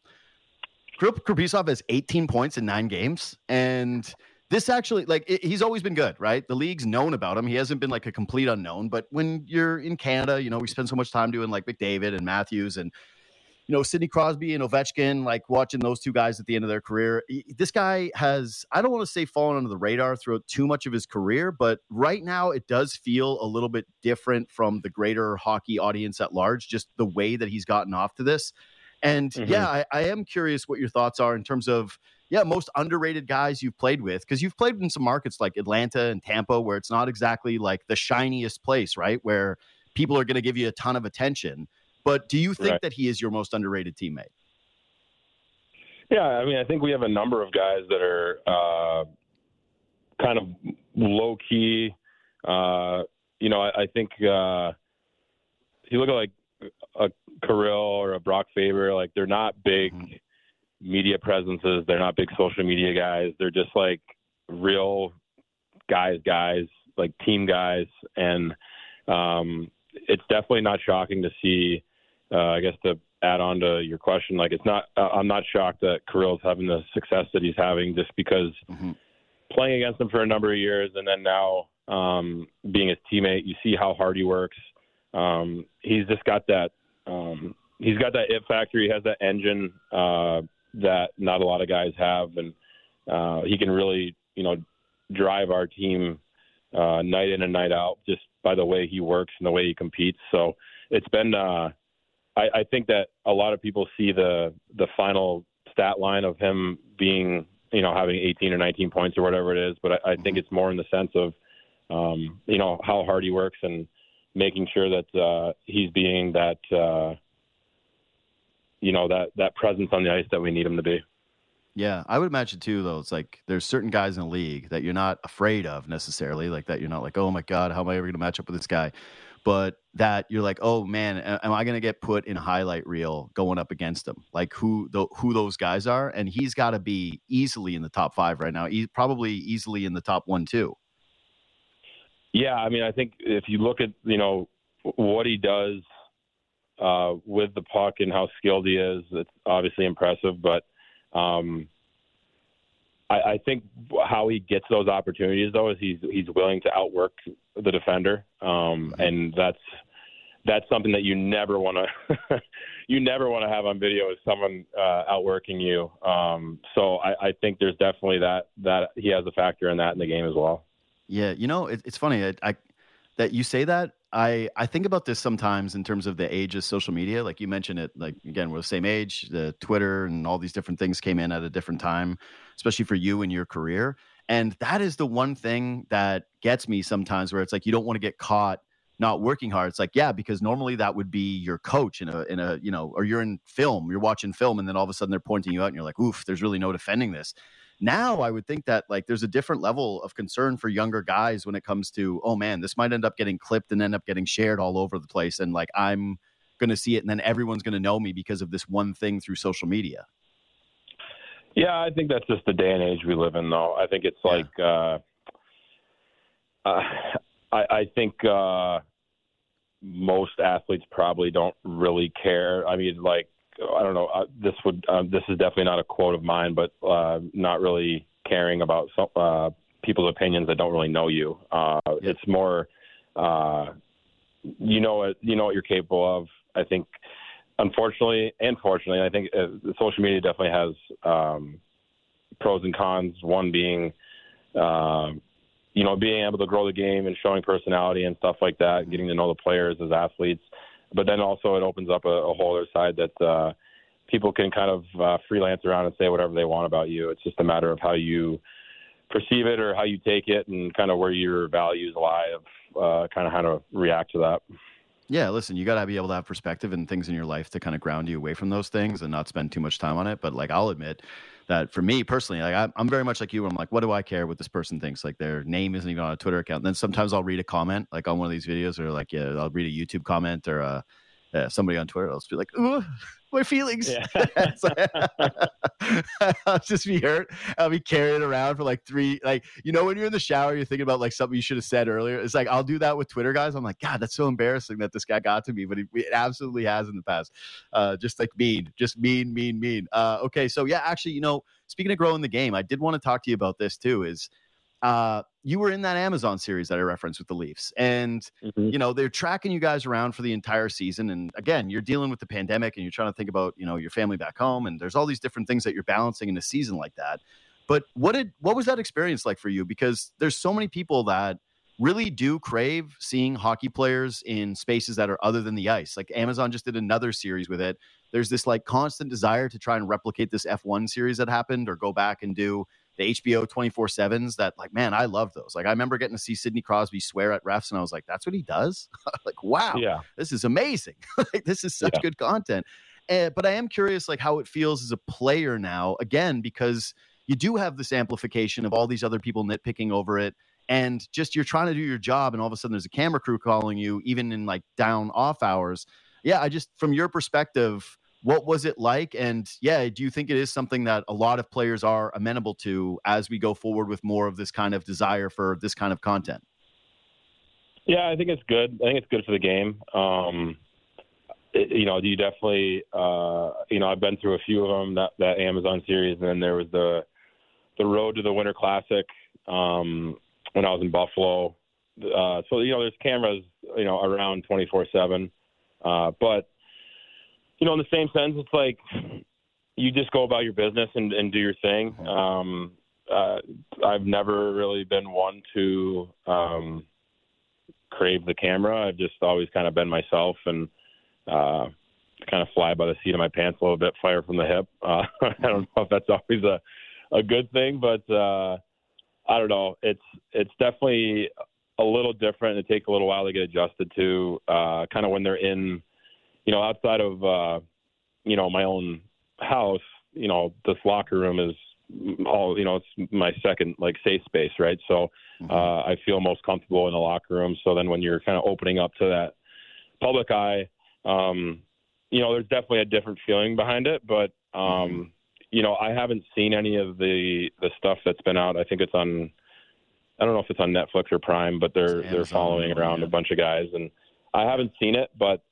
Kaprizov has 18 points in 9 games. And this actually, he's always been good, right? The league's known about him. He hasn't been like a complete unknown. But when you're in Canada, we spend so much time doing like McDavid and Matthews and, Sidney Crosby and Ovechkin, like watching those two guys at the end of their career. This guy has, I don't want to say fallen under the radar throughout too much of his career, but right now it does feel a little bit different from the greater hockey audience at large, just the way that he's gotten off to this. And I am curious what your thoughts are in terms of, most underrated guys you've played with, because you've played in some markets like Atlanta and Tampa where it's not exactly like the shiniest place, right? Where people are going to give you a ton of attention. But do you think that he is your most underrated teammate? Yeah, I mean, I think we have a number of guys that are kind of low key. I think you look at like a Kirill or a Brock Faber, like they're not big media presences. They're not big social media guys. They're just like real guys, like team guys. And it's definitely not shocking to see, I guess to add on to your question, like I'm not shocked that Kirill's having the success that he's having just because playing against him for a number of years and then now being his teammate, you see how hard he works. He's just got that, he's got that it factor. He has that engine that not a lot of guys have. And he can really, drive our team night in and night out just by the way he works and the way he competes. So it's been, I think that a lot of people see the final stat line of him being, having 18 or 19 points or whatever it is. But I think it's more in the sense of, how hard he works and making sure that he's being that, that presence on the ice that we need him to be. Yeah, I would imagine too, though, it's like there's certain guys in the league that you're not afraid of necessarily, like that you're not like, oh my God, how am I ever going to match up with this guy? But that you're like, oh man, am I going to get put in a highlight reel going up against him? Like who those guys are. And he's got to be easily in the top 5 right now. He's probably easily in the top 1, 2. Yeah. I mean, I think if you look at, what he does with the puck and how skilled he is, it's obviously impressive, but I think how he gets those opportunities though is he's willing to outwork the defender, and that's something that you never want to have on video is someone outworking you. So I think there's definitely that he has a factor in that in the game as well. Yeah, it's funny that you say that. I think about this sometimes in terms of the age of social media. Like you mentioned it, like, again, we're the same age, the Twitter and all these different things came in at a different time, especially for you in your career. And that is the one thing that gets me sometimes where it's like, you don't want to get caught not working hard. It's like, yeah, because normally that would be your coach in a, or you're in film, you're watching film and then all of a sudden they're pointing you out and you're like, oof, there's really no defending this. Now, I would think that like there's a different level of concern for younger guys when it comes to, oh man, this might end up getting clipped and end up getting shared all over the place. And like, I'm going to see it and then everyone's going to know me because of this one thing through social media. Yeah, I think that's just the day and age we live in, though. I think it's like, I think most athletes probably don't really care. I mean, like, I don't know. This is definitely not a quote of mine, but not really caring about people's opinions that don't really know you. It's more, you know what you're capable of. I think, unfortunately and fortunately, I think social media definitely has pros and cons. One being, being able to grow the game and showing personality and stuff like that, getting to know the players as athletes. But then also it opens up a whole other side that people can kind of freelance around and say whatever they want about you. It's just a matter of how you perceive it or how you take it and kind of where your values lie of kind of how to react to that. Yeah, listen, you got to be able to have perspective and things in your life to kind of ground you away from those things and not spend too much time on it. But like, I'll admit that for me personally, like I'm very much like you. I'm like, what do I care what this person thinks? Like their name isn't even on a Twitter account. And then sometimes I'll read a comment like on one of these videos or like, I'll read a YouTube comment or somebody on Twitter. I'll just be like, ooh, my feelings. Yeah. I'll just be hurt. I'll be carrying it around for like 3, like, when you're in the shower, you're thinking about like something you should have said earlier. It's like, I'll do that with Twitter guys. I'm like, God, that's so embarrassing that this guy got to me, but it absolutely has in the past. Just like mean. Okay. So yeah, actually, speaking of growing the game, I did want to talk to you about this too, is you were in that Amazon series that I referenced with the Leafs and, they're tracking you guys around for the entire season. And again, you're dealing with the pandemic and you're trying to think about, your family back home. And there's all these different things that you're balancing in a season like that. But what was that experience like for you? Because there's so many people that really do crave seeing hockey players in spaces that are other than the ice. Like Amazon just did another series with it. There's this like constant desire to try and replicate this F1 series that happened or go back and do the HBO 24/7s that like, man, I love those. Like I remember getting to see Sidney Crosby swear at refs and I was like, that's what he does. Like, wow, this is amazing. Like this is such good content. But I am curious like how it feels as a player now, again, because you do have this amplification of all these other people nitpicking over it. and just you're trying to do your job, and all of a sudden there's a camera crew calling you, even in like down off hours. Yeah, I just, from your perspective, what was it like? And yeah, do you think it is something that a lot of players are amenable to as we go forward with more of this kind of desire for this kind of content? Yeah, I think it's good. I think it's good for the game. You definitely, I've been through a few of them, that Amazon series, and then there was the Road to the Winter Classic when I was in Buffalo. So there's cameras, around 24/7. But, in the same sense, it's like you just go about your business and do your thing. I've never really been one to crave the camera. I've just always kind of been myself and kind of fly by the seat of my pants a little bit, fire from the hip. I don't know if that's always a good thing, but I don't know. It's definitely a little different. It takes a little while to get adjusted to kind of when they're in, outside of, my own house, this locker room is all, it's my second like safe space. Right. So I feel most comfortable in the locker room. So then when you're kind of opening up to that public eye, there's definitely a different feeling behind it, but, I haven't seen any of the stuff that's been out. I think it's on, I don't know if it's on Netflix or Prime, but they're following around a bunch of guys, and I haven't seen it, but,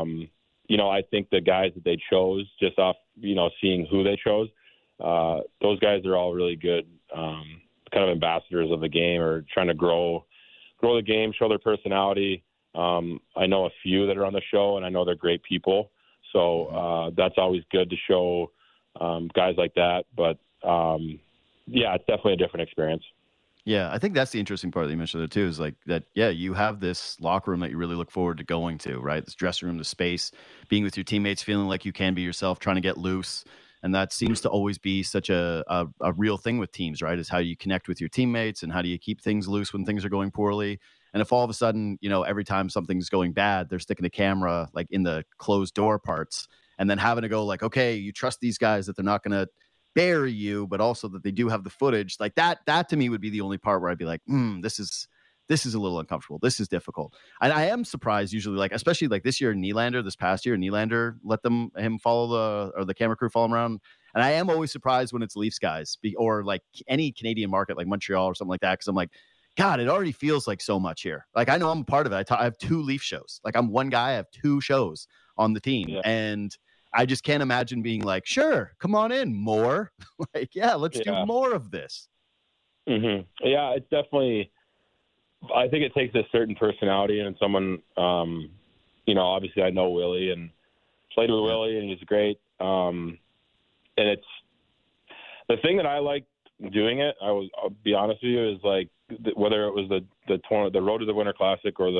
I think the guys that they chose just off, seeing who they chose, those guys are all really good, kind of ambassadors of the game, or trying to grow the game, show their personality. I know a few that are on the show, and I know they're great people. So that's always good to show guys like that. But, it's definitely a different experience. Yeah, I think that's the interesting part that you mentioned there too, is like that, yeah, you have this locker room that you really look forward to going to, right? This dressing room, the space, being with your teammates, feeling like you can be yourself, trying to get loose. And that seems to always be such a real thing with teams, right? Is how you connect with your teammates and how do you keep things loose when things are going poorly. And if all of a sudden, every time something's going bad, they're sticking a camera like in the closed door parts, and then having to go like, okay, you trust these guys that they're not going to bury you, but also that they do have the footage. Like that to me would be the only part where I'd be like, this is a little uncomfortable. This is difficult. And I am surprised usually, like, especially like this year, this past year, Nylander let him follow the camera crew follow him around. And I am always surprised when it's Leafs guys or like any Canadian market, like Montreal or something like that. Cause I'm like, God, it already feels like so much here. Like, I know I'm a part of it. I have 2 Leaf shows. Like, I'm one guy. I have 2 shows on the team. Yeah. And I just can't imagine being like, sure, come on in, more. Like, yeah, let's do more of this. Mm-hmm. Yeah, it's definitely, I think it takes a certain personality and someone, obviously I know Willie and played with Willie, and he's great. And it's the thing that I like doing it. I'll be honest with you, is like whether it was the Road to the Winter Classic or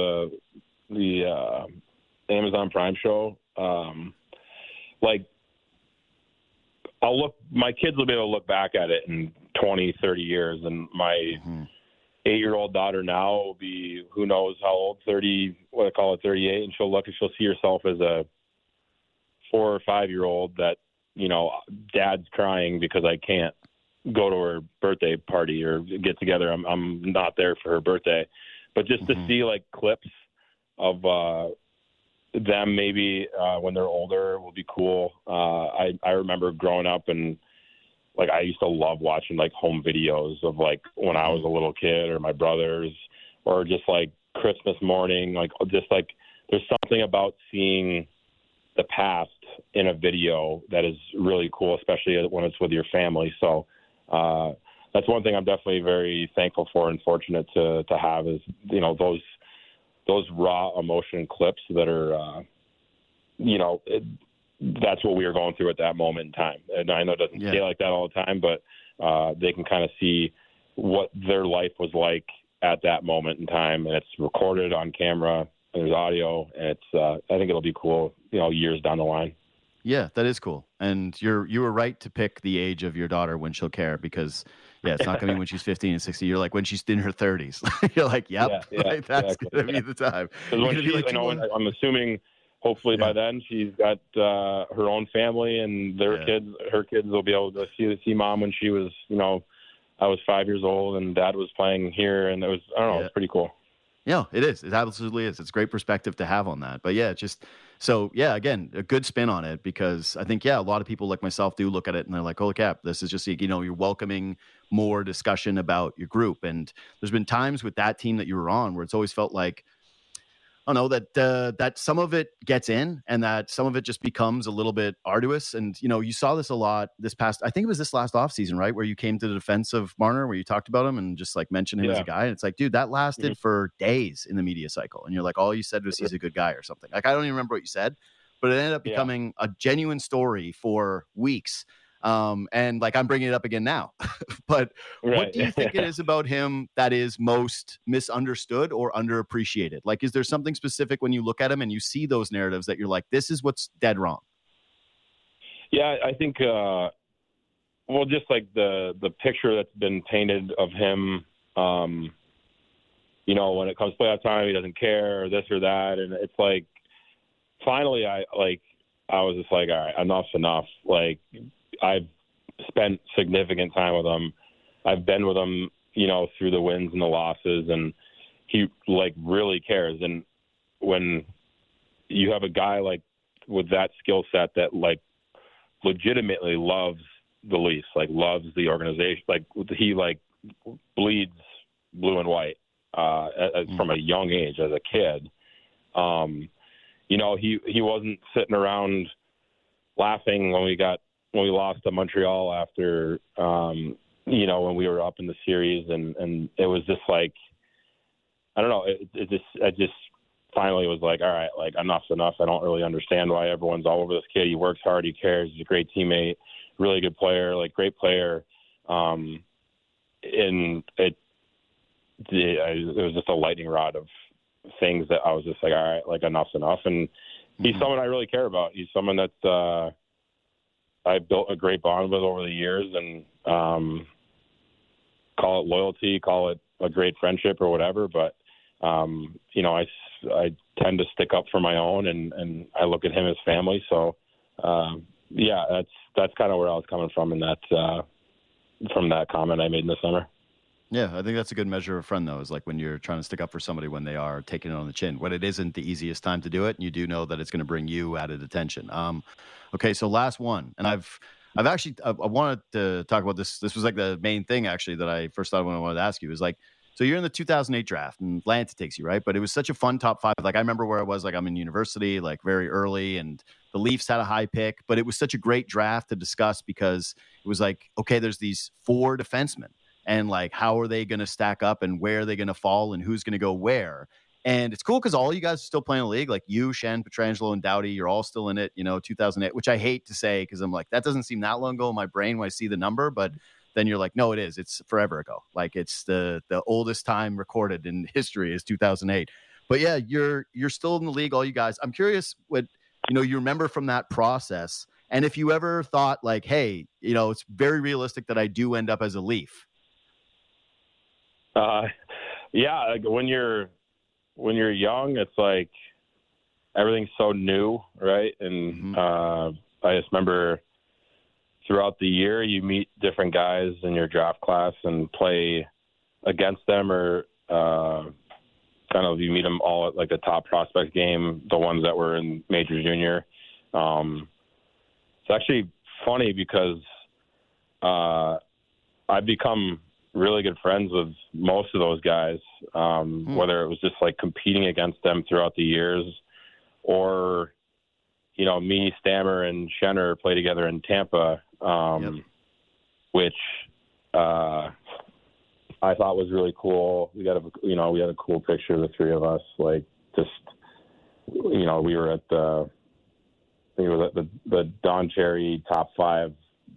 the Amazon Prime show. My kids will be able to look back at it in 20, 30 years, and my 8-year-old daughter now will be, who knows how old, 38, and she'll look and she'll see herself as a 4 or 5-year-old that, dad's crying because I can't go to her birthday party or get together. I'm not there for her birthday. But just to see like clips of them maybe when they're older will be cool. I remember growing up, and like I used to love watching like home videos of like when I was a little kid, or my brothers, or just like Christmas morning, like just like there's something about seeing the past in a video that is really cool, especially when it's with your family. So that's one thing I'm definitely very thankful for and fortunate to have is, those raw emotion clips that are, that's what we were going through at that moment in time. And I know it doesn't stay like that all the time, but they can kind of see what their life was like at that moment in time. And it's recorded on camera, and there's audio, and it's, I think it'll be cool, years down the line. Yeah, that is cool. And you were right to pick the age of your daughter when she'll care, because it's not going to be when she's 15 and 16. You're like when she's in her 30s. You're like, yep, that's exactly. going to be the time. When she, like, I'm assuming hopefully by then she's got her own family, and her kids will be able to see mom when she was, I was 5 years old and Dad was playing here, and it was, I don't know, it's pretty cool. Yeah, it is. It absolutely is. It's great perspective to have on that. But yeah, again, a good spin on it, because I think, a lot of people like myself do look at it and they're like, holy crap, this is just, you're welcoming more discussion about your group. And there's been times with that team that you were on where it's always felt like, I don't know, that some of it gets in and that some of it just becomes a little bit arduous. And, you saw this a lot I think it was this last offseason, right? Where you came to the defense of Marner, where you talked about him and just like mentioned him as a guy. And it's like, dude, that lasted for days in the media cycle. And you're like, all you said was he's a good guy or something. Like, I don't even remember what you said, but it ended up becoming a genuine story for weeks. And like, I'm bringing it up again now, but what do you think it is about him that is most misunderstood or underappreciated? Like, is there something specific when you look at him and you see those narratives that you're like, this is what's dead wrong? Yeah, I think, just like the picture that's been painted of him, when it comes to playoff time, he doesn't care or this or that. And it's like, finally, I was just like, all right, enough's enough. Like, I've spent significant time with him. I've been with him, through the wins and the losses, and he like really cares. And when you have a guy like with that skill set that like legitimately loves the Leafs, like loves the organization, like he like bleeds blue and white from a young age as a kid. He wasn't sitting around laughing when we lost to Montreal after, when we were up in the series, and it was just like, I don't know, I just finally was like, all right, like enough's enough. I don't really understand why everyone's all over this kid. He works hard. He cares. He's a great teammate, really good player, like great player. And it was just a lightning rod of things that I was just like, all right, like enough's enough. And he's someone I really care about. He's someone that, I built a great bond with over the years, and call it loyalty, call it a great friendship or whatever. But, I tend to stick up for my own, and I look at him as family. So, that's kind of where I was coming from in that, from that comment I made in the summer. Yeah, I think that's a good measure of a friend, though, is like when you're trying to stick up for somebody when they are taking it on the chin, when it isn't the easiest time to do it, and you do know that it's going to bring you added attention. Okay, so last one, and I've actually I wanted to talk about this. This was like the main thing actually that I first thought when I wanted to ask you is like, so you're in the 2008 draft, and Atlanta takes you, right? But it was such a fun top five. Like I remember where I was, like I'm in university, like very early, and the Leafs had a high pick, but it was such a great draft to discuss because it was like, okay, there's these 4 defensemen. And like, how are they going to stack up and where are they going to fall and who's going to go where? And it's cool because all you guys are still playing the league. Like you, Shen, Pietrangelo, and Doughty, you're all still in it, 2008, which I hate to say because I'm like, that doesn't seem that long ago in my brain when I see the number. But then you're like, no, it is. It's forever ago. Like it's the oldest time recorded in history is 2008. But yeah, you're still in the league, all you guys. I'm curious what, you remember from that process. And if you ever thought like, hey, it's very realistic that I do end up as a Leaf. Like when you're young, it's like everything's so new, right? And I just remember throughout the year, you meet different guys in your draft class and play against them, or kind of you meet them all at like the top prospect game, the ones that were in major junior. It's actually funny because I've become really good friends with most of those guys, whether it was just like competing against them throughout the years or, me, Stammer, and Schenner play together in Tampa, which I thought was really cool. We had a cool picture of the three of us, like just, we were at the Don Cherry top 5.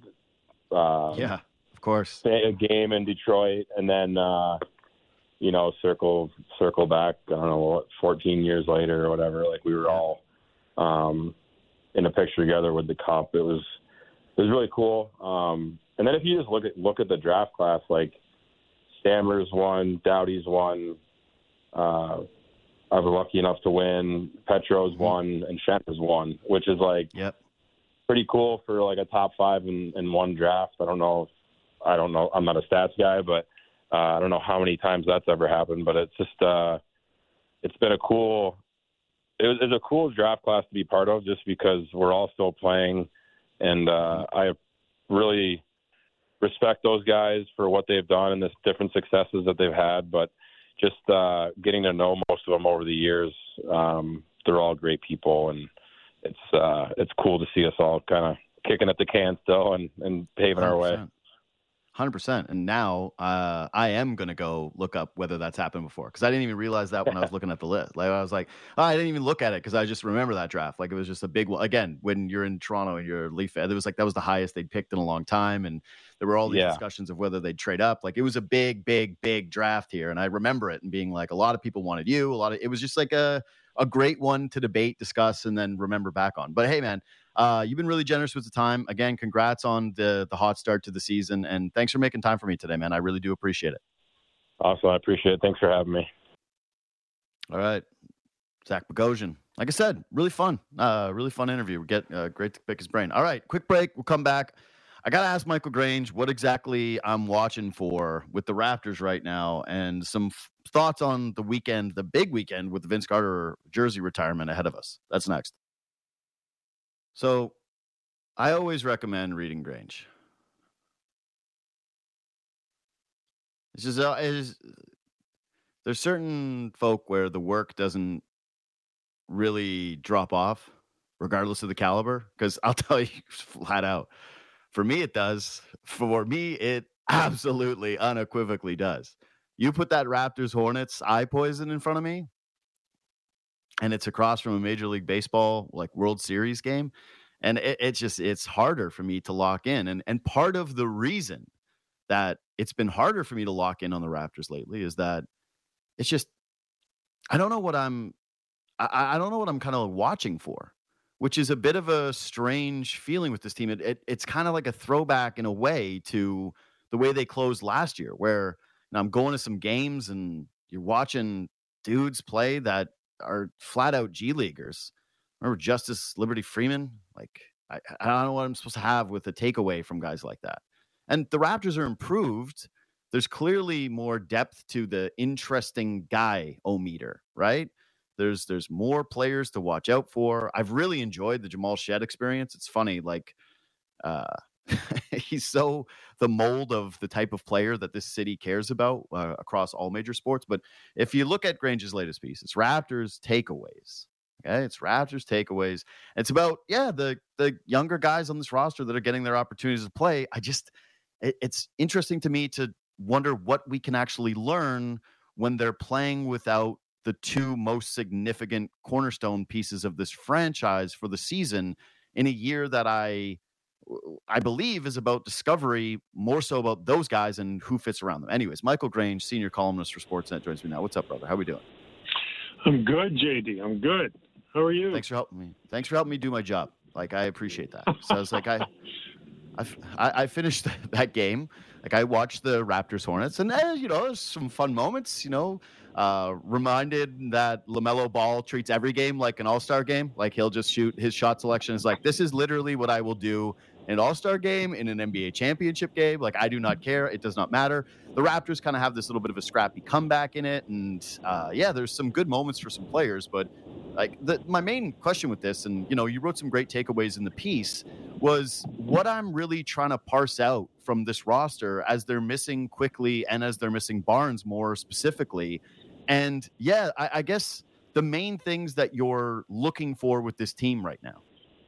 Of course, a game in Detroit, and then circle back. I don't know, 14 years later or whatever. Like we were all in a picture together with the cup. It was really cool. And then if you just look at the draft class, like Stammer's won, Doughty's won. I was lucky enough to win. Petro's won, and Schenner's won, which is like pretty cool for like a top 5 in one draft. I don't know I don't know. I'm not a stats guy, but I don't know how many times that's ever happened. But it's just it's been it was a cool draft class to be part of, just because we're all still playing, and I really respect those guys for what they've done and the different successes that they've had. But just getting to know most of them over the years, they're all great people, and it's cool to see us all kind of kicking at the can still and paving 100%. Our way. 100%. And now I am going to go look up whether that's happened before, because I didn't even realize that when I was looking at the list. Like, I was like, I didn't even look at it because I just remember that draft. Like, it was just a big one. Again, when you're in Toronto and you're a Leaf fan, it was like that was the highest they'd picked in a long time. And there were all these discussions of whether they'd trade up. Like, it was a big, big, big draft here. And I remember it and being like, a lot of people wanted you. It was just like a great one to debate, discuss, and then remember back on. But hey, man, you've been really generous with the time. Again, congrats on the hot start to the season, and thanks for making time for me today, man. I really do appreciate it. Awesome. I appreciate it. Thanks for having me. All right. Zach Bogosian. Like I said, really fun interview. We get great to pick his brain. All right, quick break. We'll come back. I got to ask Michael Grange what exactly I'm watching for with the Raptors right now, and some thoughts on the weekend, the big weekend with the Vince Carter jersey retirement ahead of us. That's next. So I always recommend reading Grange. It's just there's certain folk where the work doesn't really drop off, regardless of the caliber. Because I'll tell you flat out, for me it does. For me, it absolutely, unequivocally does. You put that Raptors Hornets eye poison in front of me, and it's across from a Major League Baseball like World Series game, and it's harder for me to lock in. And part of the reason that it's been harder for me to lock in on the Raptors lately is that it's just I don't know what I'm kind of watching for, which is a bit of a strange feeling with this team. It's kind of like a throwback in a way to the way they closed last year, where I'm going to some games and you're watching dudes play that are flat out G Leaguers. Remember Justice Liberty Freeman? Like, I don't know what I'm supposed to have with a takeaway from guys like that. And the Raptors are improved. There's clearly more depth to the interesting guy-o-meter, right? There's more players to watch out for. I've really enjoyed the Jamal Shead experience. It's funny, like, he's so the mold of the type of player that this city cares about across all major sports. But if you look at Grange's latest piece, it's Raptors takeaways. Okay, it's Raptors takeaways. It's about the younger guys on this roster that are getting their opportunities to play. It's interesting to me to wonder what we can actually learn when they're playing without the two most significant cornerstone pieces of this franchise for the season in a year that I believe is about discovery, more so about those guys and who fits around them. Anyways, Michael Grange, senior columnist for Sportsnet, joins me now. What's up, brother? How we doing? I'm good, JD. I'm good. How are you? Thanks for helping me do my job. Like, I appreciate that. So I was like, I finished that game. Like, I watched the Raptors Hornets, and there's some fun moments. Reminded that LaMelo Ball treats every game like an all-star game. Like, he'll just shoot his shot selection is like, this is literally what I will do in an all-star game, in an NBA championship game. Like, I do not care. It does not matter. The Raptors kind of have this little bit of a scrappy comeback in it, and there's some good moments for some players. But like, my main question with this, and you wrote some great takeaways in the piece, was what I'm really trying to parse out from this roster as they're missing Quickly and as they're missing Barnes more specifically. And I guess the main things that you're looking for with this team right now.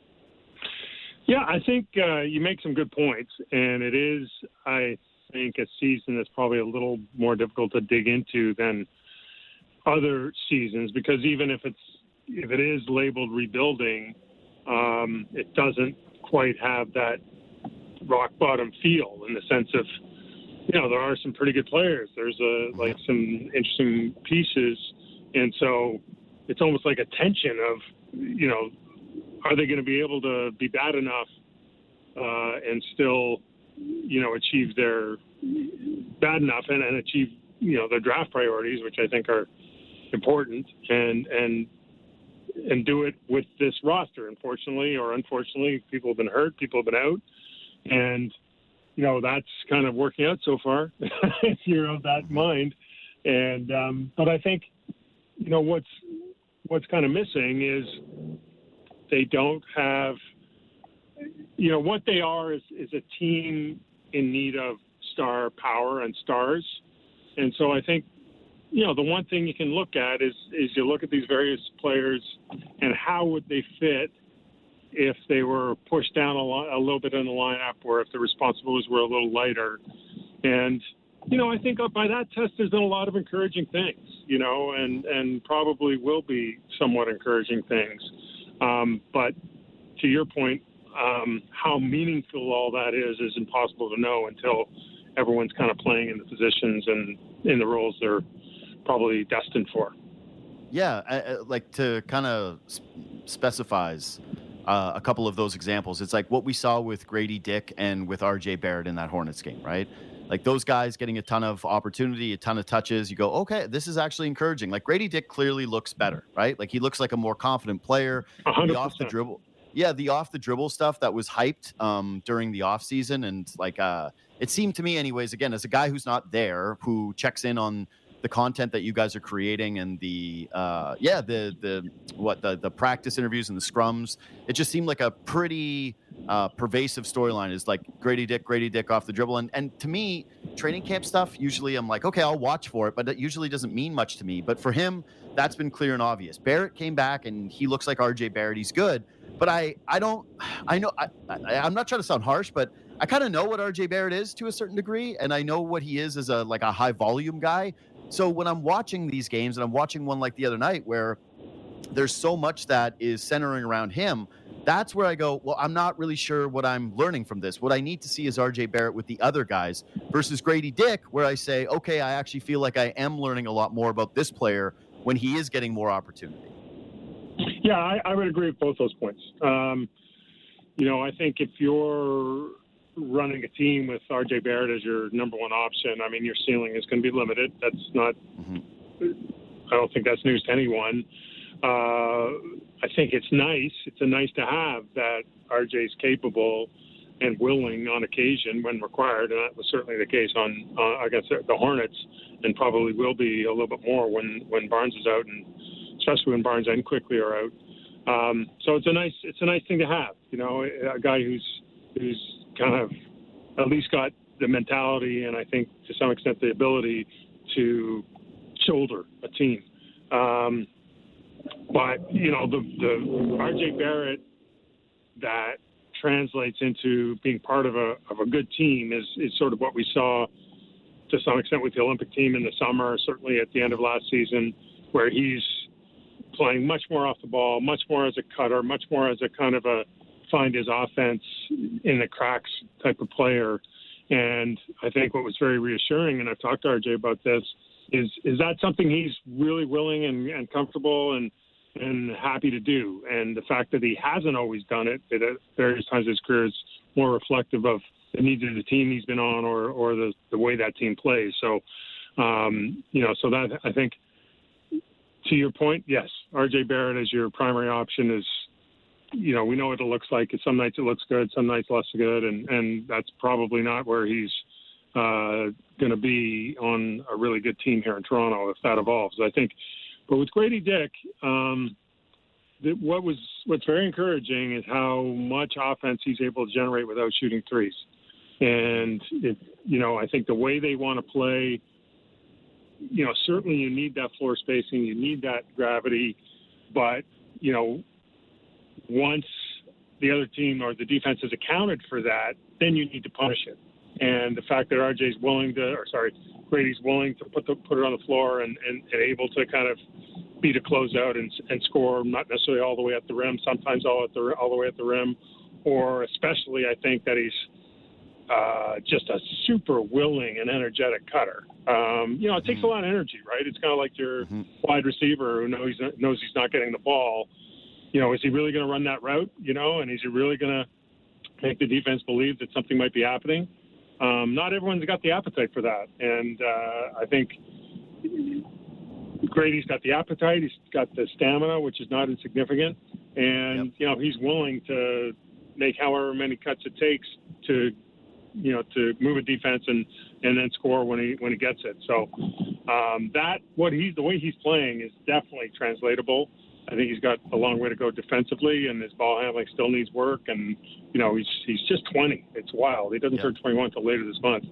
Yeah, I think you make some good points, and it is, I think, a season that's probably a little more difficult to dig into than other seasons, because even if it is labeled rebuilding, it doesn't quite have that rock bottom feel, in the sense of, there are some pretty good players. There's some interesting pieces. And so it's almost like a tension of, are they going to be able to be bad enough and still, achieve their bad enough and achieve, their draft priorities, which I think are important, and do it with this roster. Unfortunately or unfortunately, people have been hurt, people have been out, and that's kind of working out so far, if you're of that mind. And but I think, what's kind of missing is they don't have, what they are is a team in need of star power and stars. And so I think, the one thing you can look at is you look at these various players and how would they fit if they were pushed down a little bit in the lineup, or if the responsibilities were a little lighter. And, I think by that test, there's been a lot of encouraging things, and probably will be somewhat encouraging things. But to your point, how meaningful all that is impossible to know until everyone's kind of playing in the positions and in the roles they're probably destined for. Yeah, like to kind of specifies a couple of those examples. It's like what we saw with Grady Dick and with RJ Barrett in that Hornets game, right? Like those guys getting a ton of opportunity, a ton of touches. You go, okay, this is actually encouraging. Like Grady Dick clearly looks better, right? Like he looks like a more confident player. 100%. The off the dribble. Yeah, the off the dribble stuff that was hyped during the offseason. And like it seemed to me anyways, again, as a guy who's not there, who checks in on the content that you guys are creating and the practice interviews and the scrums, it just seemed like a pretty pervasive storyline is like Grady Dick off the dribble. And to me, training camp stuff, usually I'm like, okay, I'll watch for it, but that usually doesn't mean much to me. But for him, that's been clear and obvious. Barrett came back and he looks like RJ Barrett. He's good. But I'm not trying to sound harsh, but I kind of know what RJ Barrett is to a certain degree. And I know what he is as a high volume guy. So when I'm watching these games, and I'm watching one like the other night where there's so much that is centering around him, that's where I go, well, I'm not really sure what I'm learning from this. What I need to see is RJ Barrett with the other guys versus Grady Dick, where I say, okay, I actually feel like I am learning a lot more about this player when he is getting more opportunity. Yeah, I would agree with both those points. I think if you're running a team with RJ Barrett as your number one option, I mean, your ceiling is going to be limited. That's not, I don't think that's news to anyone. I think it's nice. It's a nice to have that RJ's capable and willing on occasion when required. And that was certainly the case against the Hornets, and probably will be a little bit more when Barnes is out, and especially when Barnes and Quickly are out. So it's a nice thing to have, a guy who's kind of at least got the mentality and I think to some extent the ability to shoulder a team. But, the RJ Barrett that translates into being part of a good team is sort of what we saw to some extent with the Olympic team in the summer, certainly at the end of last season, where he's playing much more off the ball, much more as a cutter, much more as a kind of a find his offense in the cracks type of player. And I think what was very reassuring, and I've talked to RJ about this, is that something he's really willing and comfortable and happy to do. And the fact that he hasn't always done it at various times in his career is more reflective of the needs of the team he's been on or the way that team plays. So, so that I think, to your point, yes, RJ Barrett as your primary option is, we know what it looks like. Some nights it looks good, some nights less good, and that's probably not where he's going to be on a really good team here in Toronto if that evolves, I think. But with Grady Dick, what's very encouraging is how much offense he's able to generate without shooting threes. And, I think the way they want to play, certainly you need that floor spacing, you need that gravity, but, once the other team or the defense has accounted for that, then you need to punish it. And the fact that Grady's willing to put it on the floor and able to kind of beat a closeout and score, not necessarily all the way at the rim, sometimes all the way at the rim, or especially I think that he's just a super willing and energetic cutter. It takes a lot of energy, right? It's kind of like your wide receiver who knows he's not getting the ball. Is he really going to run that route? And is he really going to make the defense believe that something might be happening? Not everyone's got the appetite for that. And I think Grady's got the appetite. He's got the stamina, which is not insignificant. And, he's willing to make however many cuts it takes to to move a defense and then score when he gets it. So the way he's playing is definitely translatable. I think he's got a long way to go defensively, and his ball handling still needs work. And he's just 20. It's wild. He doesn't turn 21 until later this month.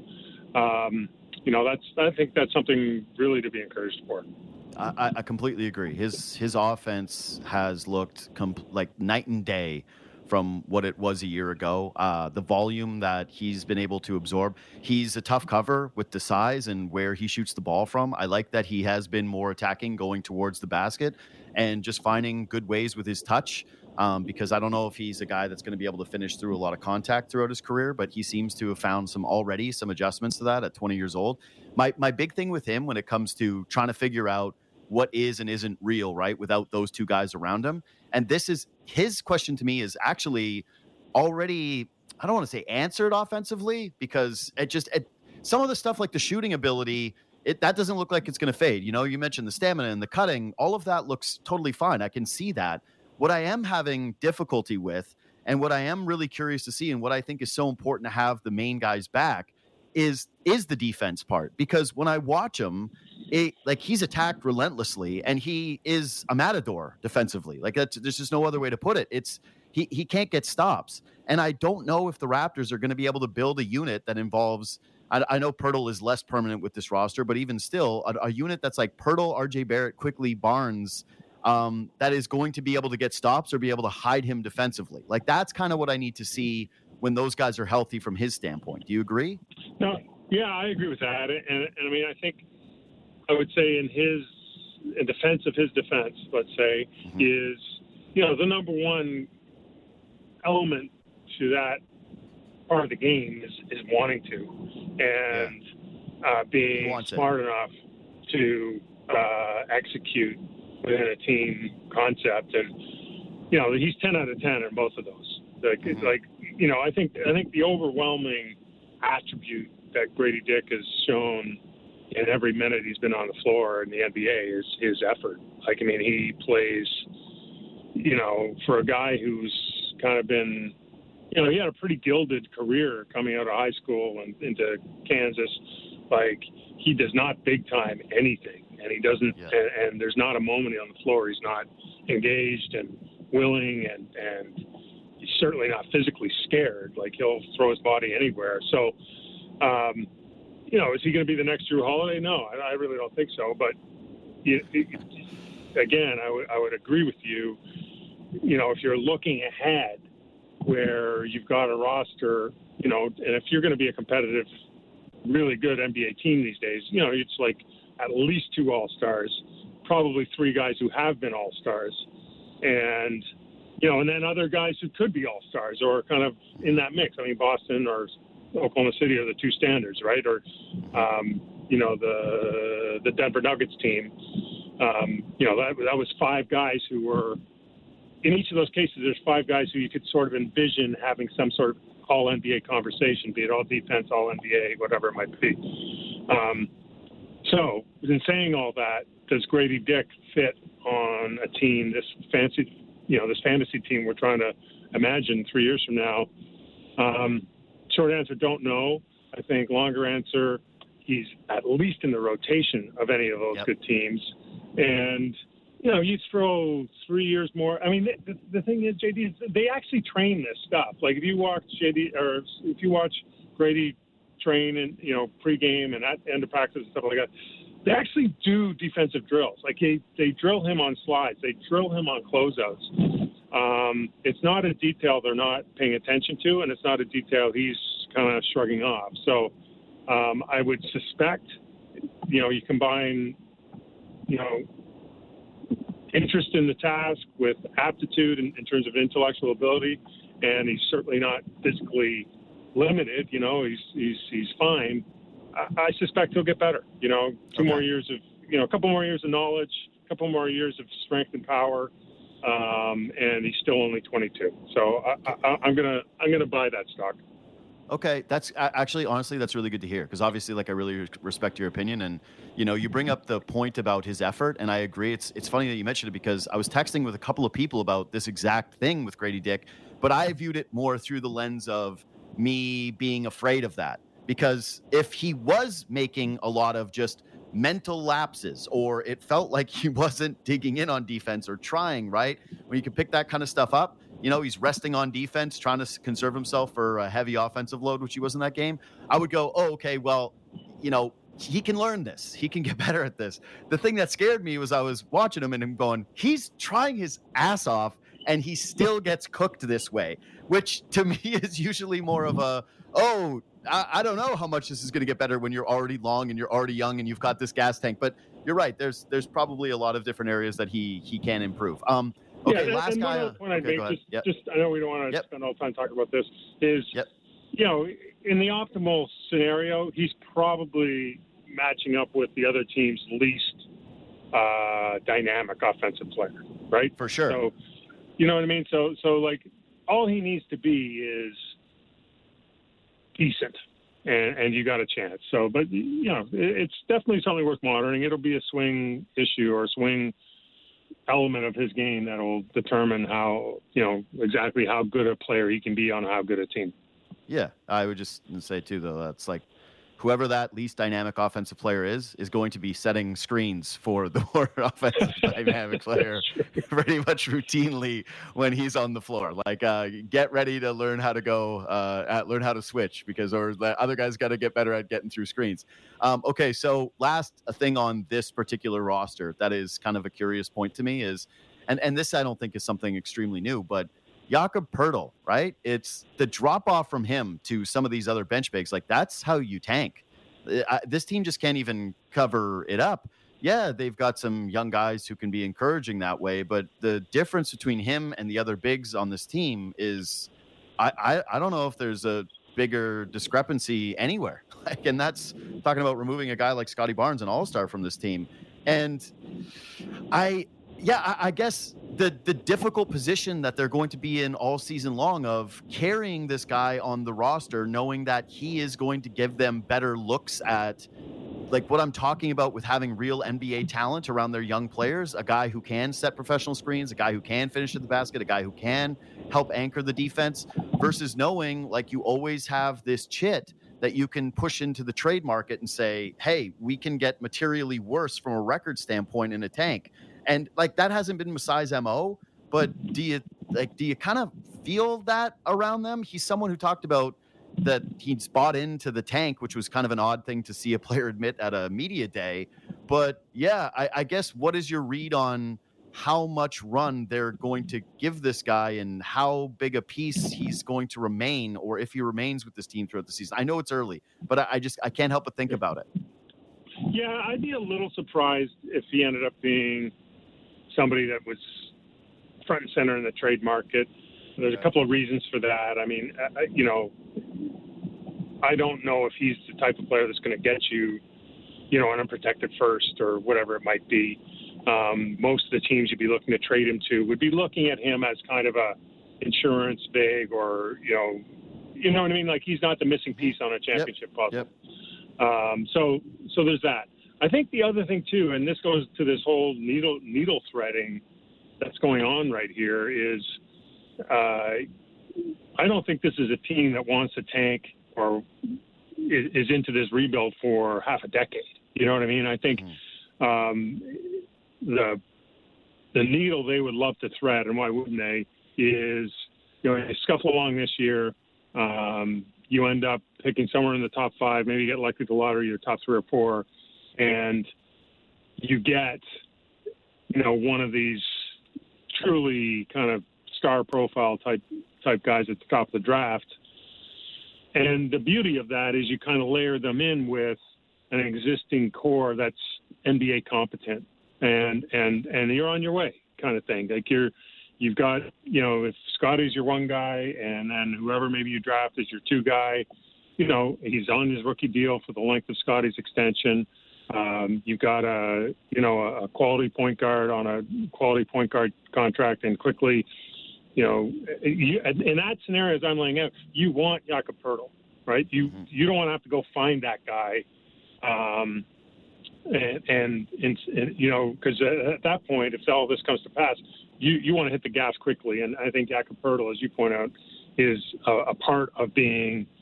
I think that's something really to be encouraged for. I completely agree. His offense has looked like night and day from what it was a year ago. The volume that he's been able to absorb. He's a tough cover with the size and where he shoots the ball from. I like that he has been more attacking, going towards the basket, and just finding good ways with his touch. Because I don't know if he's a guy that's going to be able to finish through a lot of contact throughout his career, but he seems to have found some adjustments to that at 20 years old. My big thing with him when it comes to trying to figure out what is and isn't real, right, without those two guys around him. And this is his question to me is actually already, I don't want to say answered offensively, because some of the stuff like the shooting ability, that doesn't look like it's going to fade. You mentioned the stamina and the cutting, all of that looks totally fine. I can see that. What I am having difficulty with, and what I am really curious to see, and what I think is so important to have the main guys back, is the defense part. Because when I watch him, he's attacked relentlessly, and he is a matador defensively. There's just no other way to put it. He can't get stops, and I don't know if the Raptors are going to be able to build a unit that involves. I know Poeltl is less permanent with this roster, but even still, a unit that's like Poeltl, RJ Barrett, quickly Barnes. That is going to be able to get stops or be able to hide him defensively. That's kind of what I need to see when those guys are healthy from his standpoint. Do you agree? No, yeah, I agree with that. And I mean, I think I would say in defense of his defense, let's say, is, the number one element to that part of the game is wanting to, and being smart enough to execute within a team concept. And he's 10 out of 10 in both of those. I think the overwhelming attribute that Grady Dick has shown in every minute he's been on the floor in the NBA is his effort. He plays, for a guy who's kind of been, he had a pretty gilded career coming out of high school and into Kansas. He does not big time anything. And he doesn't, and there's not a moment on the floor he's not engaged and willing, and he's certainly not physically scared. He'll throw his body anywhere. So, is he going to be the next Drew Holiday? No, I really don't think so. But again, I would agree with you. If you're looking ahead, where you've got a roster, and if you're going to be a competitive, really good NBA team these days, it's like at least 2 All-Stars, probably 3 guys who have been All-Stars, and and then other guys who could be All-Stars or kind of in that mix. Boston or Oklahoma City are the 2 standards, right? Or the Denver Nuggets team. That was 5 guys who were, in each of those cases, there's 5 guys who you could sort of envision having some sort of all-NBA conversation, be it all defense, all NBA, whatever it might be. So, in saying all that, does Grady Dick fit on a team, this fantasy team we're trying to imagine 3 years from now? Short answer, don't know. I think longer answer, he's at least in the rotation of any of those good teams. And, you throw 3 years more. The thing is, JD, they actually train this stuff. If you watch if you watch Grady train and pregame and at end of practice and stuff like that, they actually do defensive drills. They drill him on slides, they drill him on closeouts. It's not a detail they're not paying attention to, and it's not a detail he's kind of shrugging off. So I would suspect, you combine, interest in the task with aptitude in terms of intellectual ability, and he's certainly not physically limited. He's fine. I suspect he'll get better. 2 more years of, a couple more years of knowledge, a couple more years of strength and power, and he's still only 22. So I'm gonna buy that stock. Okay, that's actually, honestly, that's really good to hear, because obviously, I really respect your opinion, and you bring up the point about his effort, and I agree. It's funny that you mentioned it, because I was texting with a couple of people about this exact thing with Grady Dick, but I viewed it more through the lens of me being afraid of that. Because if he was making a lot of just mental lapses, or it felt like he wasn't digging in on defense or trying, right? When you can pick that kind of stuff up, he's resting on defense, trying to conserve himself for a heavy offensive load, which he was in that game. I would go, oh, okay, well, he can learn this. He can get better at this. The thing that scared me was I was watching him and him going, he's trying his ass off and he still gets cooked this way, which to me is usually more of a, I don't know how much this is going to get better when you're already long and you're already young and you've got this gas tank. But you're right. There's probably a lot of different areas that he can improve. Okay, last and guy. One other point I'd make, Yep. just I know we don't want to spend all the time talking about this, is, in the optimal scenario, he's probably matching up with the other team's least dynamic offensive player, right? For sure. So, you know what I mean? So like, all he needs to be is decent, and you got a chance. So, but, it's definitely something worth monitoring. It'll be a swing issue or a swing element of his game that'll determine how, exactly how good a player he can be on how good a team. Yeah, I would just say, too, though, that's like whoever that least dynamic offensive player is going to be setting screens for the more offensive dynamic player pretty much routinely when he's on the floor. Like, get ready to learn how to learn how to switch, because the other guys got to get better at getting through screens. Okay, so last thing on this particular roster that is kind of a curious point to me is, and this I don't think is something extremely new, but Jakob Poeltl, right? It's the drop off from him to some of these other bench bigs. Like, that's how you tank. This team just can't even cover it up. Yeah, they've got some young guys who can be encouraging that way, but the difference between him and the other bigs on this team is, I don't know if there's a bigger discrepancy anywhere. And that's talking about removing a guy like Scotty Barnes, an all-star from this team. And I guess the difficult position that they're going to be in all season long of carrying this guy on the roster, knowing that he is going to give them better looks at, like, what I'm talking about with having real NBA talent around their young players, a guy who can set professional screens, a guy who can finish at the basket, a guy who can help anchor the defense, versus knowing, like, you always have this chit that you can push into the trade market and say, hey, we can get materially worse from a record standpoint in a tank. And, like, that hasn't been Masai's MO, but do you kind of feel that around them? He's someone who talked about that he's bought into the tank, which was kind of an odd thing to see a player admit at a media day. But yeah, I guess, what is your read on how much run they're going to give this guy and how big a piece he's going to remain, or if he remains with this team throughout the season? I know it's early, but I can't help but think about it. Yeah, I'd be a little surprised if he ended up being somebody that was front and center in the trade market. There's a couple of reasons for that. I mean, I don't know if he's the type of player that's going to get you, an unprotected first or whatever it might be. Most of the teams you'd be looking to trade him to would be looking at him as kind of a insurance big, or, you know what I mean? Like, he's not the missing piece on a championship puzzle. Yep. So there's that. I think the other thing too, and this goes to this whole needle threading that's going on right here, is I don't think this is a team that wants to tank or is into this rebuild for half a decade. You know what I mean? I think the needle they would love to thread, and why wouldn't they, is, you scuffle along this year. You end up picking somewhere in the top 5, maybe you get lucky with the lottery, your top 3 or 4, and you get, one of these truly kind of star profile type guys at the top of the draft. And the beauty of that is you kind of layer them in with an existing core that's NBA competent, and you're on your way, kind of thing. Like, you've got, if Scotty's your one guy, and then whoever maybe you draft is your 2 guy, he's on his rookie deal for the length of Scotty's extension. You've got a quality point guard on a quality point guard contract, and quickly, in that scenario, as I'm laying out, you want Jakob Poeltl, right? You don't want to have to go find that guy, and because at that point, if all this comes to pass, you want to hit the gas quickly. And I think Jakob Poeltl, as you point out, is a part of being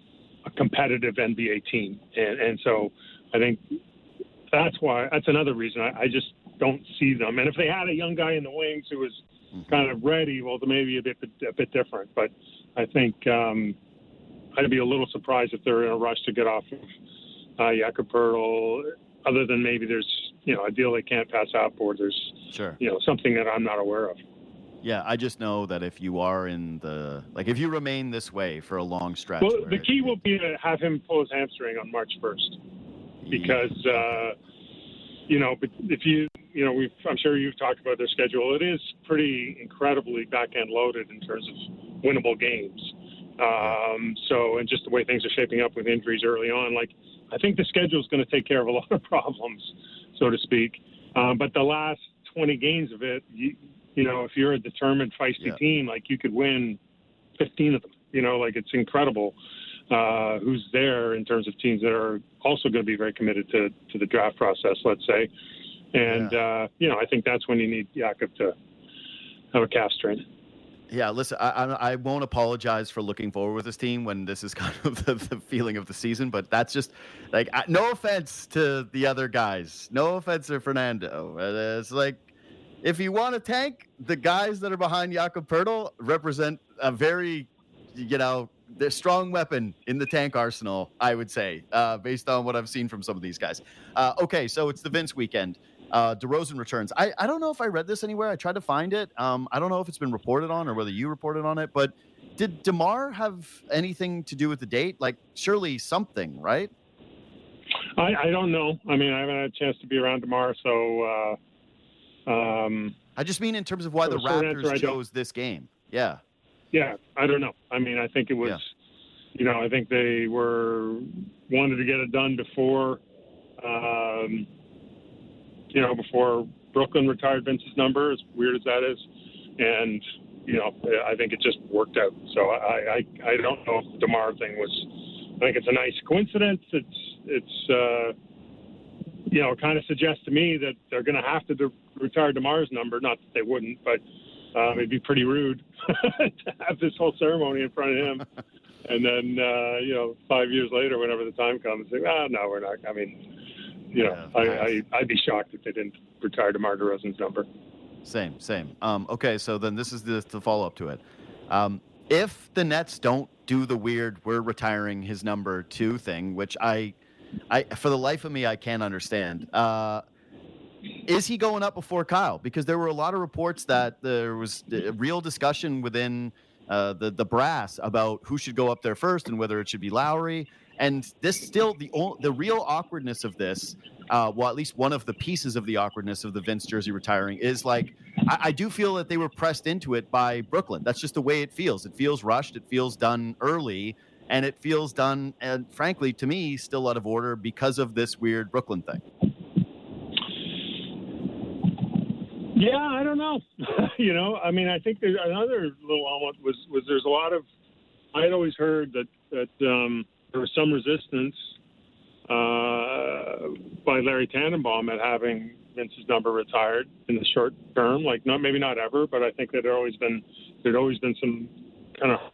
a competitive NBA team. And so I think that's another reason I just don't see them. And if they had a young guy in the wings who was kind of ready, well, then maybe a bit different. But I think I'd be a little surprised if they're in a rush to get off of Jakob Poeltl, other than maybe there's, a deal they can't pass up, or there's, something that I'm not aware of. Yeah, I just know that if you are if you remain this way for a long stretch. Well, the key will be to have him pull his hamstring on March 1st. Because, but if I'm sure you've talked about their schedule. It is pretty incredibly back-end loaded in terms of winnable games. And just the way things are shaping up with injuries early on, I think the schedule is going to take care of a lot of problems, so to speak. But the last 20 games of it, if you're a determined, feisty team, you could win 15 of them. It's incredible who's there in terms of teams that are also going to be very committed to the draft process, let's say. And, I think that's when you need Jakob to have a calf strain. Yeah, listen, I won't apologize for looking forward with this team when this is kind of the feeling of the season, but that's just, no offense to the other guys. No offense to Fernando. It's if you want to tank, the guys that are behind Jakob Poeltl represent a very, the strong weapon in the tank arsenal, I would say, based on what I've seen from some of these guys. Okay, so it's the Vince weekend. DeRozan returns. I don't know if I read this anywhere. I tried to find it. I don't know if it's been reported on or whether you reported on it, but did DeMar have anything to do with the date? Surely something, right? I don't know. I mean, I haven't had a chance to be around DeMar, so... I just mean in terms of why the Raptors chose this game. Yeah. Yeah, I don't know. I mean, I think it was, I think they wanted to get it done before, before Brooklyn retired Vince's number, as weird as that is. And, I think it just worked out. So I don't know if the DeMar thing I think it's a nice coincidence. It's it kind of suggests to me that they're going to have to retire DeMar's number. Not that they wouldn't, but it'd be pretty rude to have this whole ceremony in front of him. And then, 5 years later, whenever the time comes, say, no, we're not. I mean, I'd be shocked if they didn't retire DeMar DeRozan's number. Same. Okay, so then this is the follow-up to it. If the Nets don't do the weird we're retiring his number 2 thing, which I for the life of me, I can't understand. Is he going up before Kyle? Because there were a lot of reports that there was a real discussion within the brass about who should go up there first and whether it should be Lowry. And this still, the real awkwardness of this, at least one of the pieces of the awkwardness of the Vince jersey retiring is I do feel that they were pressed into it by Brooklyn. That's just the way it feels. It feels rushed. It feels done early. And it feels done, and frankly, to me, still out of order because of this weird Brooklyn thing. Yeah, I don't know. I mean, I think there's another little element was there's a lot of. I had always heard that there was some resistance by Larry Tannenbaum at having Vince's number retired in the short term. Maybe not ever, but I think there'd always been some kind of.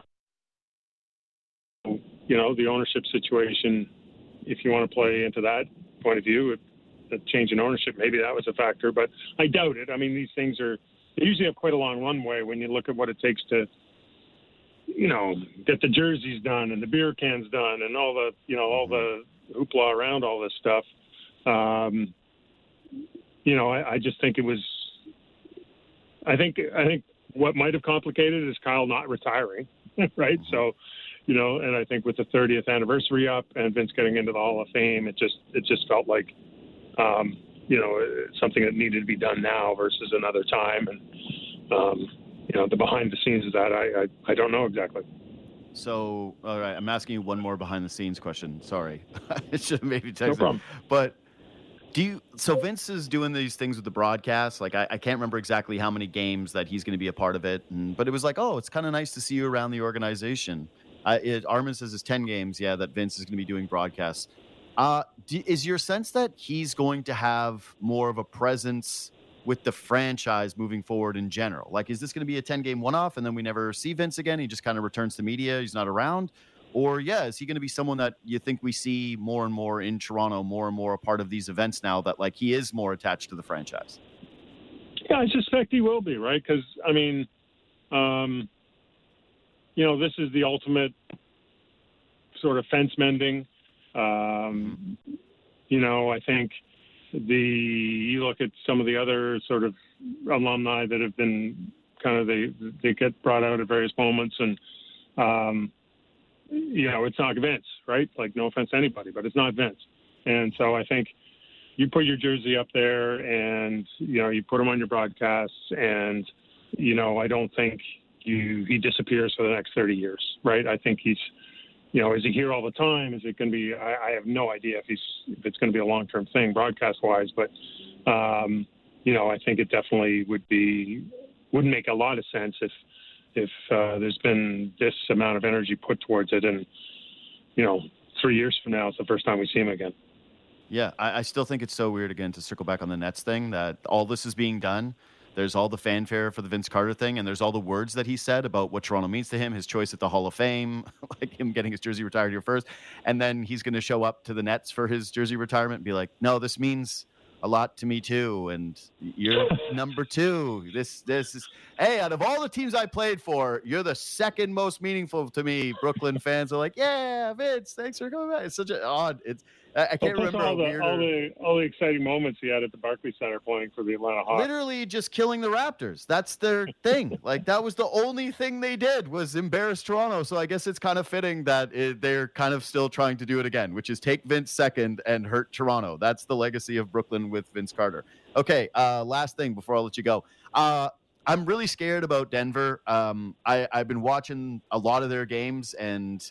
The ownership situation, if you want to play into that point of view, the change in ownership, maybe that was a factor, but I doubt it. I mean, these things they usually have quite a long runway when you look at what it takes to, get the jerseys done and the beer cans done and all the hoopla around all this stuff. I just think it was, I think what might have complicated is Kyle not retiring, right? So, and I think with the 30th anniversary up and Vince getting into the Hall of Fame, it just felt like, something that needed to be done now versus another time. And, the behind the scenes of that, I don't know exactly. So, all right, I'm asking you one more behind the scenes question. Sorry. I should have maybe texted. No problem. But so Vince is doing these things with the broadcast. I can't remember exactly how many games that he's going to be a part of it. But it was it's kind of nice to see you around the organization. Armin says it's 10 games, that Vince is going to be doing broadcasts. Is your sense that he's going to have more of a presence with the franchise moving forward in general? Is this going to be a 10-game one-off and then we never see Vince again? He just kind of returns to media. He's not around. Or, is he going to be someone that you think we see more and more in Toronto, more and more a part of these events now that, like, he is more attached to the franchise? Yeah, I suspect he will be, right? Because, I mean, this is the ultimate sort of fence mending. I think you look at some of the other sort of alumni that have been kind of, they get brought out at various moments, and, it's not Vince, right? Like, no offense to anybody, but it's not Vince. And so I think you put your jersey up there and, you put him on your broadcasts, and, I don't think he disappears for the next 30 years, right? I think he's, is he here all the time? Is it going to be, I have no idea if it's going to be a long-term thing broadcast-wise, but, I think it definitely wouldn't make a lot of sense if there's been this amount of energy put towards it, and 3 years from now it's the first time we see him again. Yeah, I still think it's so weird, again, to circle back on the Nets thing, that all this is being done. There's all the fanfare for the Vince Carter thing, and there's all the words that he said about what Toronto means to him, his choice at the Hall of Fame, like him getting his jersey retired here first, and then he's going to show up to the Nets for his jersey retirement and be like, no, this means a lot to me too, and you're number 2. This is, hey, out of all the teams I played for, you're the second most meaningful to me. Brooklyn fans are like, yeah, Vince, thanks for coming back. It's such an odd, I can't remember all the exciting moments he had at the Barclays Center playing for the Atlanta Hawks. Literally just killing the Raptors. That's their thing. Like, that was the only thing they did, was embarrass Toronto. So I guess it's kind of fitting that they're kind of still trying to do it again, which is take Vince second and hurt Toronto. That's the legacy of Brooklyn with Vince Carter. Okay, last thing before I'll let you go. I'm really scared about Denver. I've been watching a lot of their games, and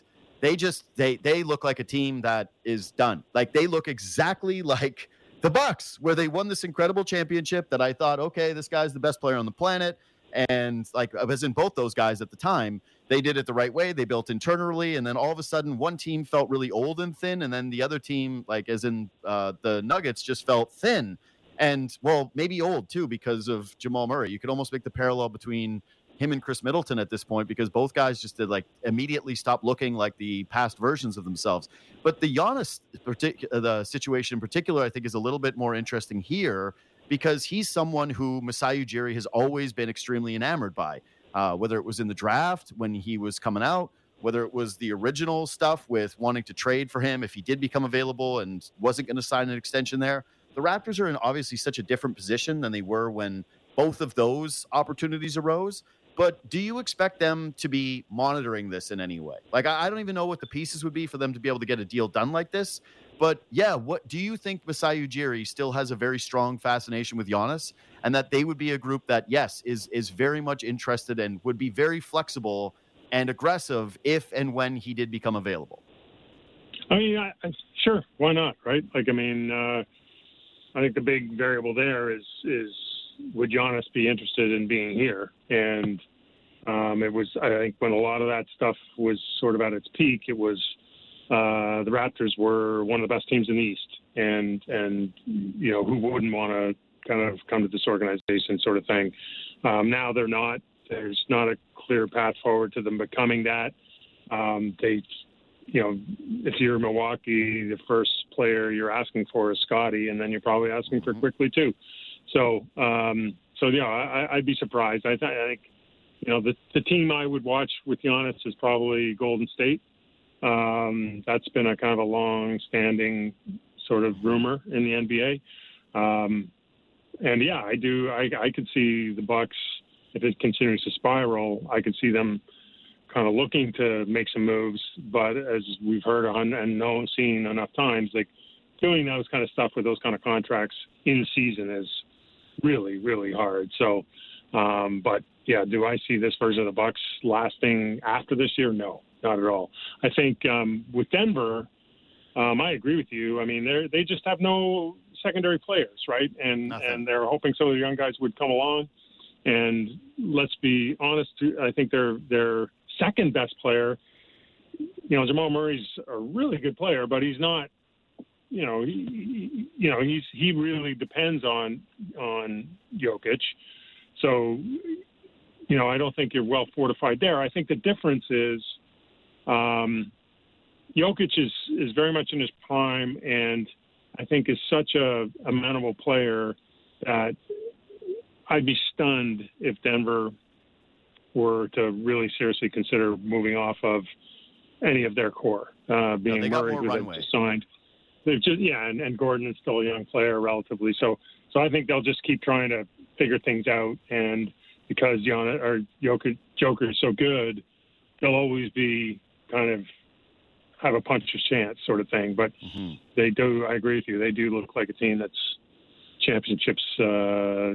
they look like a team that is done. Like, they look exactly like the Bucks, where they won this incredible championship that I thought, okay, this guy's the best player on the planet. And like, as in both those guys at the time, they did it the right way. They built internally. And then all of a sudden, one team felt really old and thin. And then the other team, like as in the Nuggets, just felt thin. And, well, maybe old too, because of Jamal Murray. You could almost make the parallel between him and Chris Middleton at this point, because both guys just did, like, immediately stop looking like the past versions of themselves. But the Giannis the situation in particular, I think, is a little bit more interesting here, because he's someone who Masai Ujiri has always been extremely enamored by, whether it was in the draft when he was coming out, whether it was the original stuff with wanting to trade for him if he did become available and wasn't going to sign an extension there. The Raptors are in obviously such a different position than they were when both of those opportunities arose. But do you expect them to be monitoring this in any way? Like, I don't even know what the pieces would be for them to be able to get a deal done like this. But, yeah, what do you think Masai Ujiri still has a very strong fascination with Giannis, and that they would be a group that, yes, is very much interested and would be very flexible and aggressive if and when he did become available? I mean, sure, why not, right? Like, I mean, I think the big variable there is would Giannis be interested in being here? And it was, I think, when a lot of that stuff was sort of at its peak, it was the Raptors were one of the best teams in the East, and who wouldn't want to kind of come to this organization sort of thing. Now they're not. There's not a clear path forward to them becoming that. If you're Milwaukee, the first player you're asking for is Scotty, and then you're probably asking for Quickly too. So I'd be surprised. I think, the team I would watch with Giannis is probably Golden State. That's been a kind of a long-standing sort of rumor in the NBA. I could see the Bucks, if it continues to spiral, I could see them kind of looking to make some moves. But as we've heard and seen enough times, like, doing those kind of stuff with those kind of contracts in season is really, really hard. So, do I see this version of the Bucks lasting after this year? No, not at all. I think with Denver, I agree with you. I mean, they just have no secondary players, right? And they're hoping some of the young guys would come along. And let's be honest, I think their second best player, Jamal Murray's a really good player, but he's not. He really depends on Jokic. So, I don't think you're well fortified there. I think the difference is, Jokic is very much in his prime, and I think is such a amenable player that I'd be stunned if Denver were to really seriously consider moving off of any of their core. Being Murray, who they've just signed. They've just and Gordon is still a young player relatively. So I think they'll just keep trying to figure things out, and because Joker is so good, they'll always be kind of have a puncher's chance sort of thing. But they do. I agree with you. They do look like a team that's championships. Are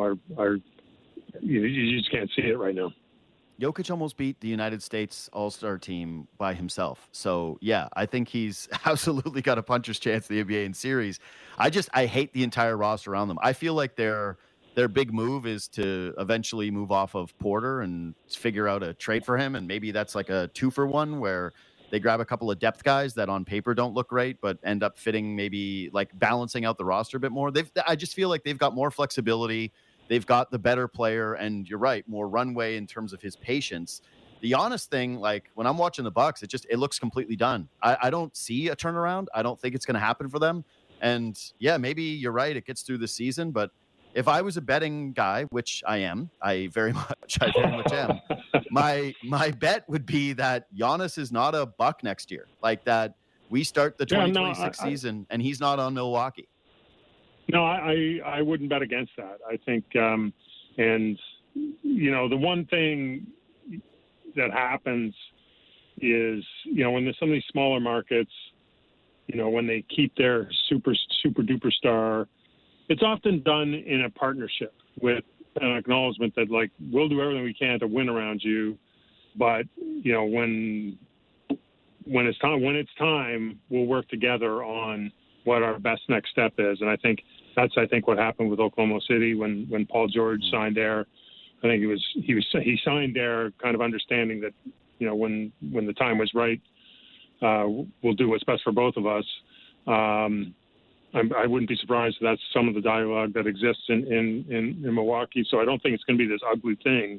you just can't see it right now. Jokic almost beat the United States All-Star team by himself. So, yeah, I think he's absolutely got a puncher's chance in the NBA in series. I hate the entire roster around them. I feel like their big move is to eventually move off of Porter and figure out a trade for him. And maybe that's like a 2-for-1 where they grab a couple of depth guys that on paper don't look great, but end up fitting, maybe like balancing out the roster a bit more. I just feel like they've got more flexibility. They've got the better player, and you're right, more runway in terms of his patience. The honest thing, like when I'm watching the Bucks, it looks completely done. I don't see a turnaround. I don't think it's going to happen for them. And yeah, maybe you're right. It gets through the season, but if I was a betting guy, which I am, I very much am. My bet would be that Giannis is not a Buck next year. Like that, we start the 2026 season, and he's not on Milwaukee. No, I wouldn't bet against that. I think, and the one thing that happens is, when there's some of these smaller markets, when they keep their super duper star, it's often done in a partnership with an acknowledgement that like, we'll do everything we can to win around you. But, when it's time, we'll work together on what our best next step is. And I think that's what happened with Oklahoma City when Paul George signed there. I think he signed there kind of understanding that, when the time was right, we'll do what's best for both of us. I wouldn't be surprised if that's some of the dialogue that exists in Milwaukee. So I don't think it's going to be this ugly thing.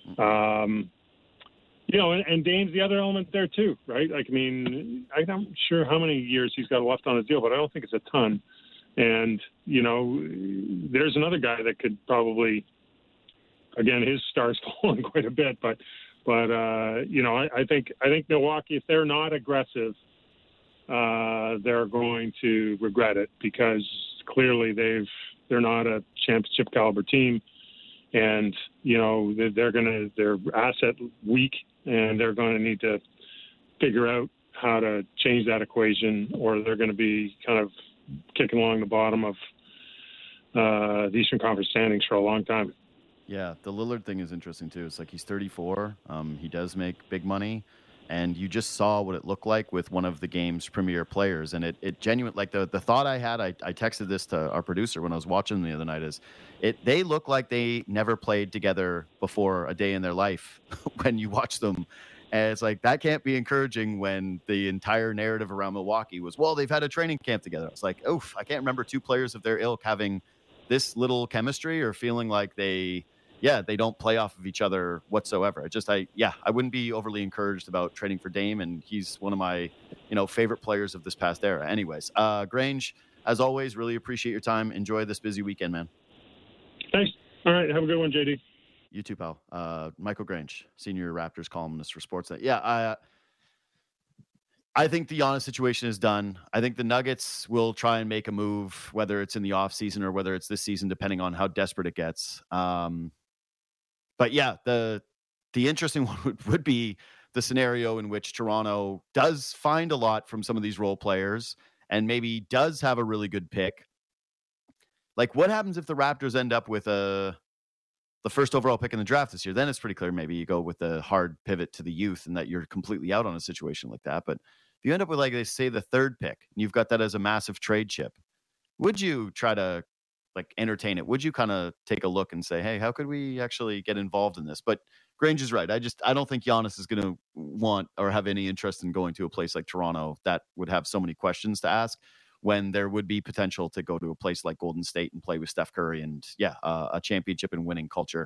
And Dame's the other element there too, right? Like, I mean, I'm not sure how many years he's got left on his deal, but I don't think it's a ton. And, there's another guy that could probably, again, his star's fallen quite a bit, but I think Milwaukee, if they're not aggressive, they're going to regret it, because clearly they're not a championship caliber team, and they're asset weak, and they're going to need to figure out how to change that equation, or they're going to be kind of kicking along the bottom of the Eastern Conference standings for a long time. Yeah, the Lillard thing is interesting too. It's like he's 34. He does make big money. And you just saw what it looked like with one of the game's premier players. And it genuine, like the thought I had, I texted this to our producer when I was watching the other night, is they look like they never played together before a day in their life when you watch them. And it's like, that can't be encouraging when the entire narrative around Milwaukee was, well, they've had a training camp together. It's like, oof, I can't remember two players of their ilk having this little chemistry or feeling like they don't play off of each other whatsoever. I wouldn't be overly encouraged about trading for Dame, and he's one of my, favorite players of this past era. Anyways, Grange, as always, really appreciate your time. Enjoy this busy weekend, man. Thanks. All right. Have a good one, JD. You too, pal. Michael Grange, senior Raptors columnist for Sportsnet. Yeah, I think the Giannis situation is done. I think the Nuggets will try and make a move, whether it's in the offseason or whether it's this season, depending on how desperate it gets. But yeah, the interesting one would be the scenario in which Toronto does find a lot from some of these role players and maybe does have a really good pick. Like, what happens if the Raptors end up with the first overall pick in the draft this year? Then it's pretty clear maybe you go with the hard pivot to the youth and that you're completely out on a situation like that. But if you end up with, like, they say, the third pick, and you've got that as a massive trade chip, would you try to entertain it? Would you kind of take a look and say, hey, how could we actually get involved in this? But Grange is right. I don't think Giannis is going to want or have any interest in going to a place like Toronto that would have so many questions to ask, when there would be potential to go to a place like Golden State and play with Steph Curry and a championship and winning culture.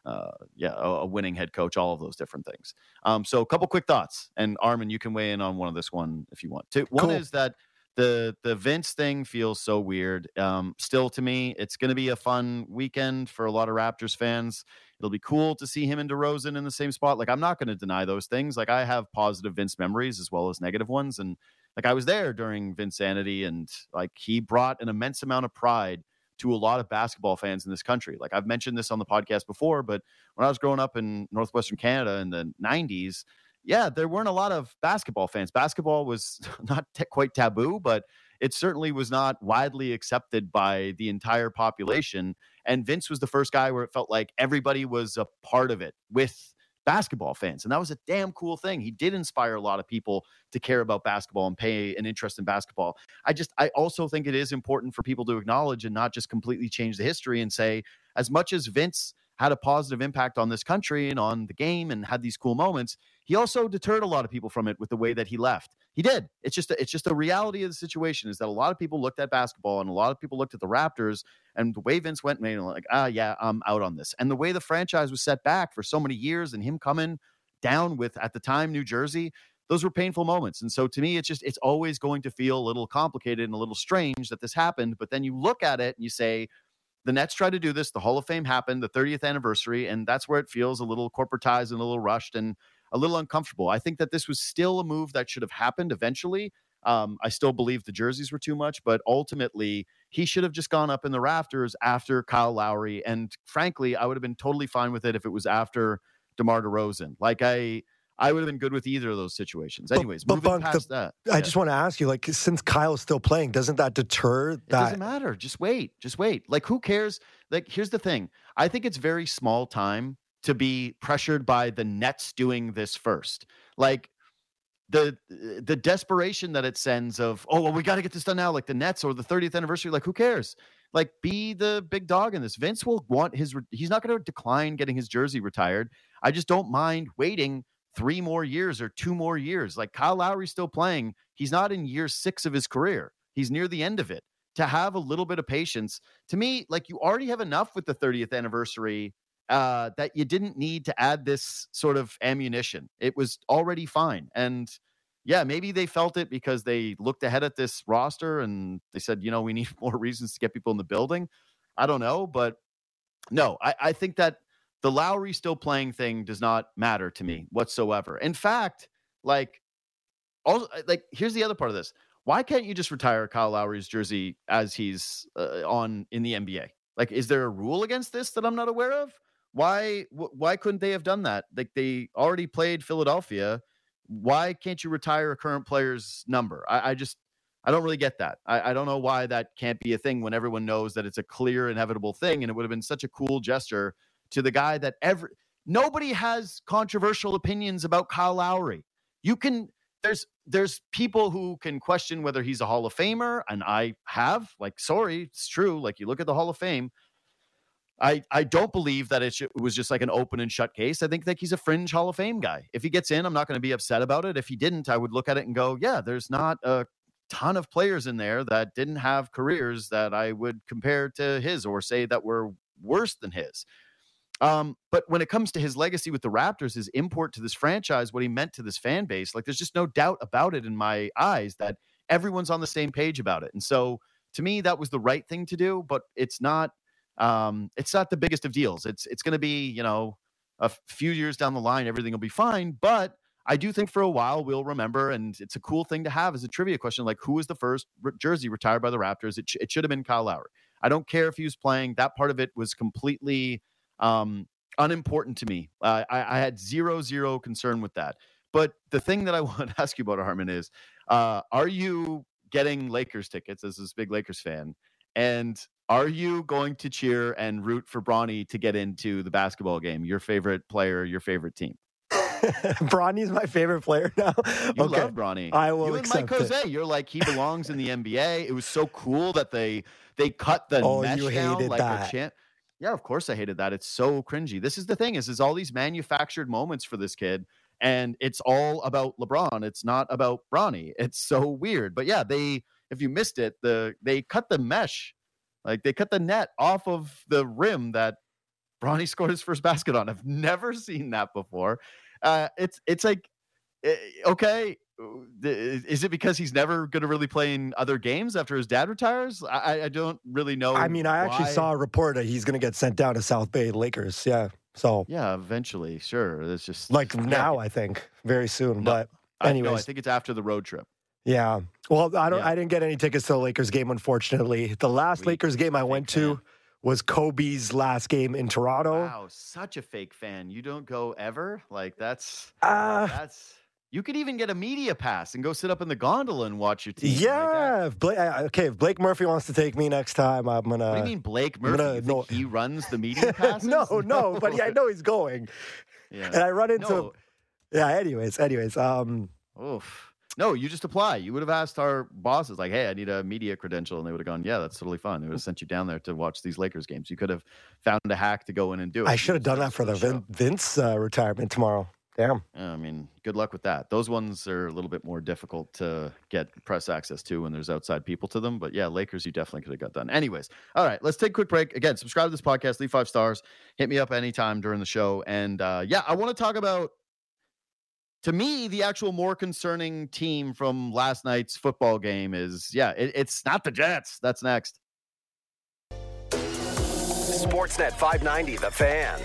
a winning head coach, all of those different things. So a couple quick thoughts, and Armin, you can weigh in on one of this one if you want to. One is that the Vince thing feels so weird. Still, to me, it's going to be a fun weekend for a lot of Raptors fans. It'll be cool to see him and DeRozan in the same spot. Like, I'm not going to deny those things. Like, I have positive Vince memories as well as negative ones. And like, I was there during Vinsanity, and like, he brought an immense amount of pride to a lot of basketball fans in this country. Like, I've mentioned this on the podcast before, but when I was growing up in Northwestern Canada in the 90s, yeah, there weren't a lot of basketball fans. Basketball was not quite taboo, but it certainly was not widely accepted by the entire population. And Vince was the first guy where it felt like everybody was a part of it with basketball fans. And that was a damn cool thing. He did inspire a lot of people to care about basketball and pay an interest in basketball. I also think it is important for people to acknowledge and not just completely change the history and say, as much as Vince had a positive impact on this country and on the game and had these cool moments, he also deterred a lot of people from it with the way that he left. He did. It's just a reality of the situation is that a lot of people looked at basketball and a lot of people looked at the Raptors, and the way Vince went, made like, yeah, I'm out on this. And the way the franchise was set back for so many years and him coming down with, at the time, New Jersey, those were painful moments. And so to me, it's always going to feel a little complicated and a little strange that this happened. But then you look at it and you say, the Nets tried to do this. The Hall of Fame happened, the 30th anniversary, and that's where it feels a little corporatized and a little rushed and a little uncomfortable. I think that this was still a move that should have happened eventually. I still believe the jerseys were too much, but ultimately he should have just gone up in the rafters after Kyle Lowry. And frankly, I would have been totally fine with it if it was after DeMar DeRozan. Like I would have been good with either of those situations. Anyways, moving past that. I just want to ask you, like, since Kyle's still playing, doesn't that deter that? It doesn't matter. Just wait. Like, who cares? Like, here's the thing. I think it's very small time to be pressured by the Nets doing this first. Like, the desperation that it sends of, oh, well, we got to get this done now, like the Nets or the 30th anniversary. Like, who cares? Like, be the big dog in this. Vince will want he's not going to decline getting his jersey retired. I just don't mind waiting 3 more years or 2 more years. Like, Kyle Lowry's still playing. He's not in year 6 of his career. He's near the end of it. To have a little bit of patience, to me, like, you already have enough with the 30th anniversary that you didn't need to add this sort of ammunition. It was already fine. And yeah, maybe they felt it because they looked ahead at this roster and they said, we need more reasons to get people in the building. I don't know, but no, I think that the Lowry still playing thing does not matter to me whatsoever. In fact, here's the other part of this. Why can't you just retire Kyle Lowry's jersey as he's on in the NBA? Like, is there a rule against this that I'm not aware of? Why couldn't they have done that? Like, they already played Philadelphia. Why can't you retire a current player's number? I don't really get that. I don't know why that can't be a thing when everyone knows that it's a clear, inevitable thing. And it would have been such a cool gesture to the guy that nobody has controversial opinions about Kyle Lowry. There's people who can question whether he's a Hall of Famer, and I have. Like, sorry, it's true. Like, you look at the Hall of Fame, I don't believe that it was just like an open and shut case. I think that he's a fringe Hall of Fame guy. If he gets in, I'm not going to be upset about it. If he didn't, I would look at it and go, yeah, there's not a ton of players in there that didn't have careers that I would compare to his or say that were worse than his. But when it comes to his legacy with the Raptors, his import to this franchise, what he meant to this fan base, like, there's just no doubt about it in my eyes that everyone's on the same page about it. And so to me, that was the right thing to do, but it's not the biggest of deals. It's going to be, a few years down the line, everything will be fine. But I do think for a while we'll remember, and it's a cool thing to have as a trivia question, like, who was the first jersey retired by the Raptors? It should have been Kyle Lowry. I don't care if he was playing. That part of it was completely unimportant to me. I had zero concern with that. But the thing that I want to ask you about, Armin, is are you getting Lakers tickets as this big Lakers fan? And are you going to cheer and root for Bronny to get into the basketball game? Your favorite player, your favorite team? Bronny's my favorite player now. You love Bronny. I will you accept and Mike Jose, you're like, he belongs in the NBA. It was so cool that they cut the mesh you down hated like that. a champ. Yeah, of course I hated that. It's so cringy. This is the thing is all these manufactured moments for this kid, and it's all about LeBron. It's not about Bronny. It's so weird. But yeah, if you missed it, they cut the mesh, like they cut the net off of the rim that Bronny scored his first basket on. I've never seen that before. It's like, okay, is it because he's never going to really play in other games after his dad retires? I don't really know. I mean, I actually saw a report that he's going to get sent down to South Bay Lakers. Yeah. So yeah, eventually, sure. It's just like now, I think very soon. No, but anyways, I think it's after the road trip. Yeah. Well, I didn't get any tickets to the Lakers game, unfortunately. The last Lakers game I went to was Kobe's last game in Toronto. Wow, such a fake fan. You don't go ever? Like that's you could even get a media pass and go sit up in the gondola and watch your team. Yeah. If Blake Murphy wants to take me next time, I'm going to... What do you mean Blake Murphy? You think he runs the media passes? No, but yeah, I know he's going. Yeah. And I run into... Yeah, anyways. Oof. No, you just apply. You would have asked our bosses, like, hey, I need a media credential. And they would have gone, yeah, that's totally fine. They would have sent you down there to watch these Lakers games. You could have found a hack to go in and do it. I should have done that for the Vince retirement tomorrow. Damn. I mean, good luck with that. Those ones are a little bit more difficult to get press access to when there's outside people to them. But yeah, Lakers, you definitely could have got done. Anyways, all right, let's take a quick break. Again, subscribe to this podcast, leave 5 stars, hit me up anytime during the show. And I want to talk about, to me, the actual more concerning team from last night's football game is, it's not the Jets. That's next. Sportsnet 590, The Fan.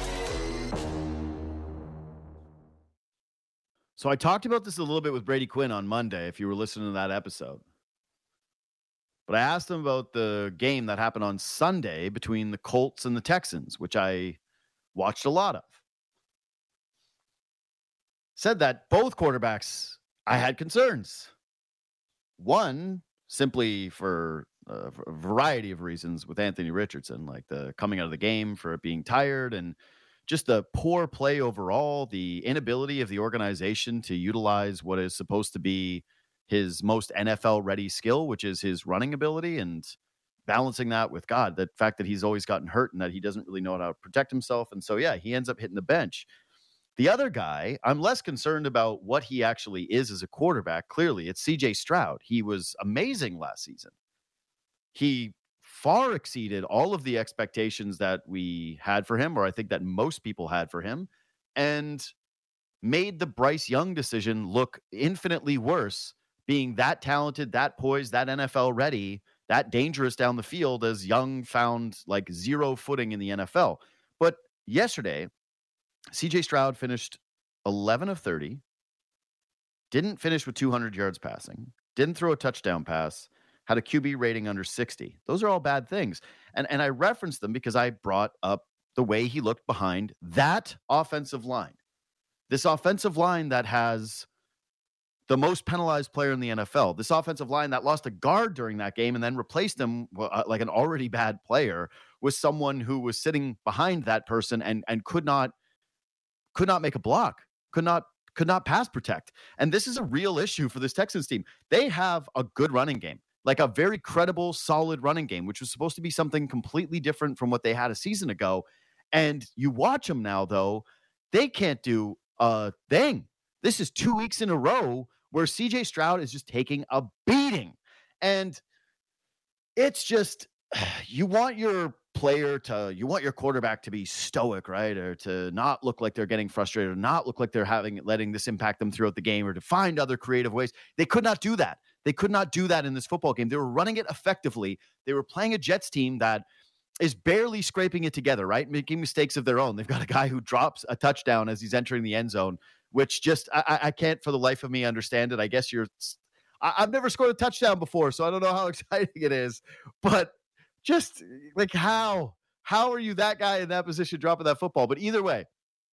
So I talked about this a little bit with Brady Quinn on Monday, if you were listening to that episode. But I asked him about the game that happened on Sunday between the Colts and the Texans, which I watched a lot of. Said that both quarterbacks, I had concerns. One, simply for a variety of reasons with Anthony Richardson, like the coming out of the game for it being tired and just the poor play overall, the inability of the organization to utilize what is supposed to be his most NFL-ready skill, which is his running ability, and balancing that with, the fact that he's always gotten hurt and that he doesn't really know how to protect himself. And so, he ends up hitting the bench. The other guy, I'm less concerned about what he actually is as a quarterback. Clearly, it's C.J. Stroud. He was amazing last season. He far exceeded all of the expectations that we had for him, or I think that most people had for him, and made the Bryce Young decision look infinitely worse, being that talented, that poised, that NFL ready, that dangerous down the field, as Young found like zero footing in the NFL. But yesterday, CJ Stroud finished 11 of 30, didn't finish with 200 yards passing, didn't throw a touchdown pass, had a QB rating under 60. Those are all bad things. And I referenced them because I brought up the way he looked behind that offensive line. This offensive line that has the most penalized player in the NFL. This offensive line that lost a guard during that game and then replaced him like an already bad player with someone who was sitting behind that person and could not make a block, could not pass protect. And this is a real issue for this Texans team. They have a good running game, like a very credible, solid running game, which was supposed to be something completely different from what they had a season ago. And you watch them now, though, they can't do a thing. This is 2 weeks in a row where CJ Stroud is just taking a beating. And it's just, you want your quarterback to be stoic, right? Or to not look like they're getting frustrated, or not look like they're letting this impact them throughout the game, or to find other creative ways. They could not do that. They could not do that in this football game. They were running it effectively. They were playing a Jets team that is barely scraping it together, right? Making mistakes of their own. They've got a guy who drops a touchdown as he's entering the end zone, which just, I can't for the life of me understand it. I guess I've never scored a touchdown before, so I don't know how exciting it is, but just like how are you that guy in that position dropping that football? But either way,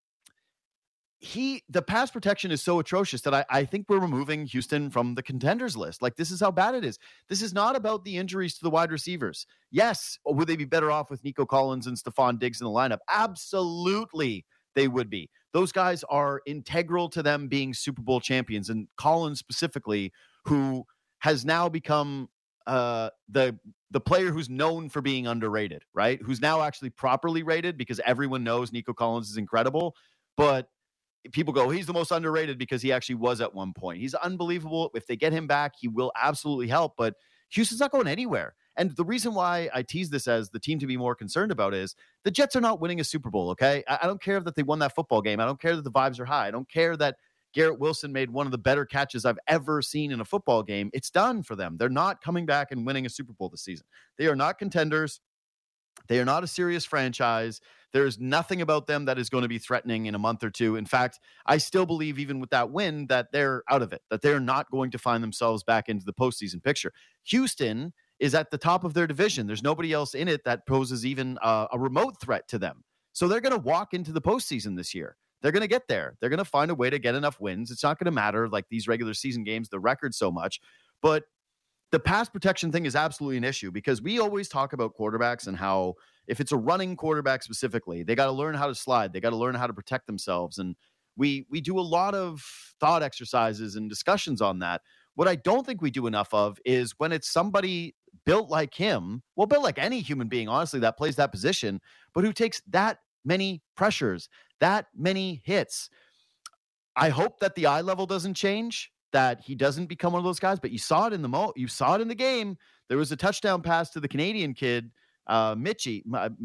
the pass protection is so atrocious that I think we're removing Houston from the contenders list. Like, this is how bad it is. This is not about the injuries to the wide receivers. Yes, would they be better off with Nico Collins and Stephon Diggs in the lineup? Absolutely, they would be. Those guys are integral to them being Super Bowl champions, and Collins specifically, who has now become the player who's known for being underrated, right? Who's now actually properly rated because everyone knows Nico Collins is incredible, but people go, he's the most underrated because he actually was at one point. He's unbelievable. If they get him back, he will absolutely help, but Houston's not going anywhere. And the reason why I tease this as the team to be more concerned about is the Jets are not winning a Super Bowl, okay? I don't care that they won that football game. I don't care that the vibes are high. I don't care that Garrett Wilson made one of the better catches I've ever seen in a football game. It's done for them. They're not coming back and winning a Super Bowl this season. They are not contenders. They are not a serious franchise. There's nothing about them that is going to be threatening in a month or two. In fact, I still believe even with that win that they're out of it, that they're not going to find themselves back into the postseason picture. Houston is at the top of their division. There's nobody else in it that poses even a remote threat to them. So they're going to walk into the postseason this year. They're going to get there. They're going to find a way to get enough wins. It's not going to matter like these regular season games, the record so much. But the pass protection thing is absolutely an issue because we always talk about quarterbacks and how if it's a running quarterback specifically, they got to learn how to slide. They got to learn how to protect themselves. And we do a lot of thought exercises and discussions on that. What I don't think we do enough of is when it's somebody built like him, well, built like any human being, honestly, that plays that position, but who takes that many pressures, that many hits. I hope that the eye level doesn't change, that he doesn't become one of those guys, but you saw it in the game. There was a touchdown pass to the Canadian kid, Mitchie.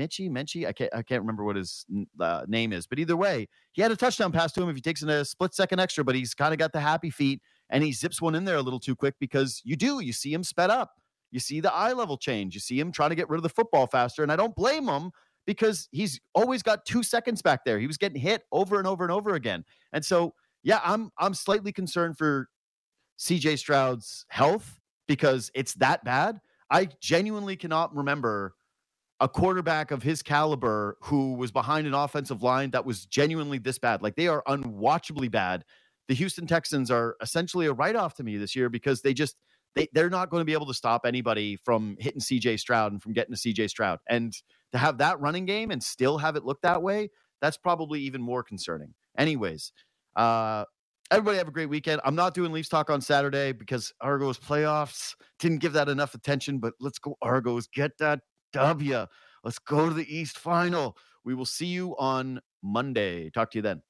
I can't remember what his name is, but either way, he had a touchdown pass to him if he takes in a split second extra, but he's kind of got the happy feet and he zips one in there a little too quick because you see him sped up. You see the eye level change. You see him trying to get rid of the football faster. And I don't blame him because he's always got 2 seconds back there. He was getting hit over and over and over again. And so, yeah, I'm slightly concerned for CJ Stroud's health because it's that bad. I genuinely cannot remember a quarterback of his caliber who was behind an offensive line that was genuinely this bad. Like, they are unwatchably bad. The Houston Texans are essentially a write-off to me this year because they're not going to be able to stop anybody from hitting CJ Stroud and from getting to CJ Stroud. And to have that running game and still have it look that way, that's probably even more concerning. Anyways, everybody have a great weekend. I'm not doing Leafs Talk on Saturday because Argos playoffs. Didn't give that enough attention, but let's go Argos. Get that W. Let's go to the East Final. We will see you on Monday. Talk to you then.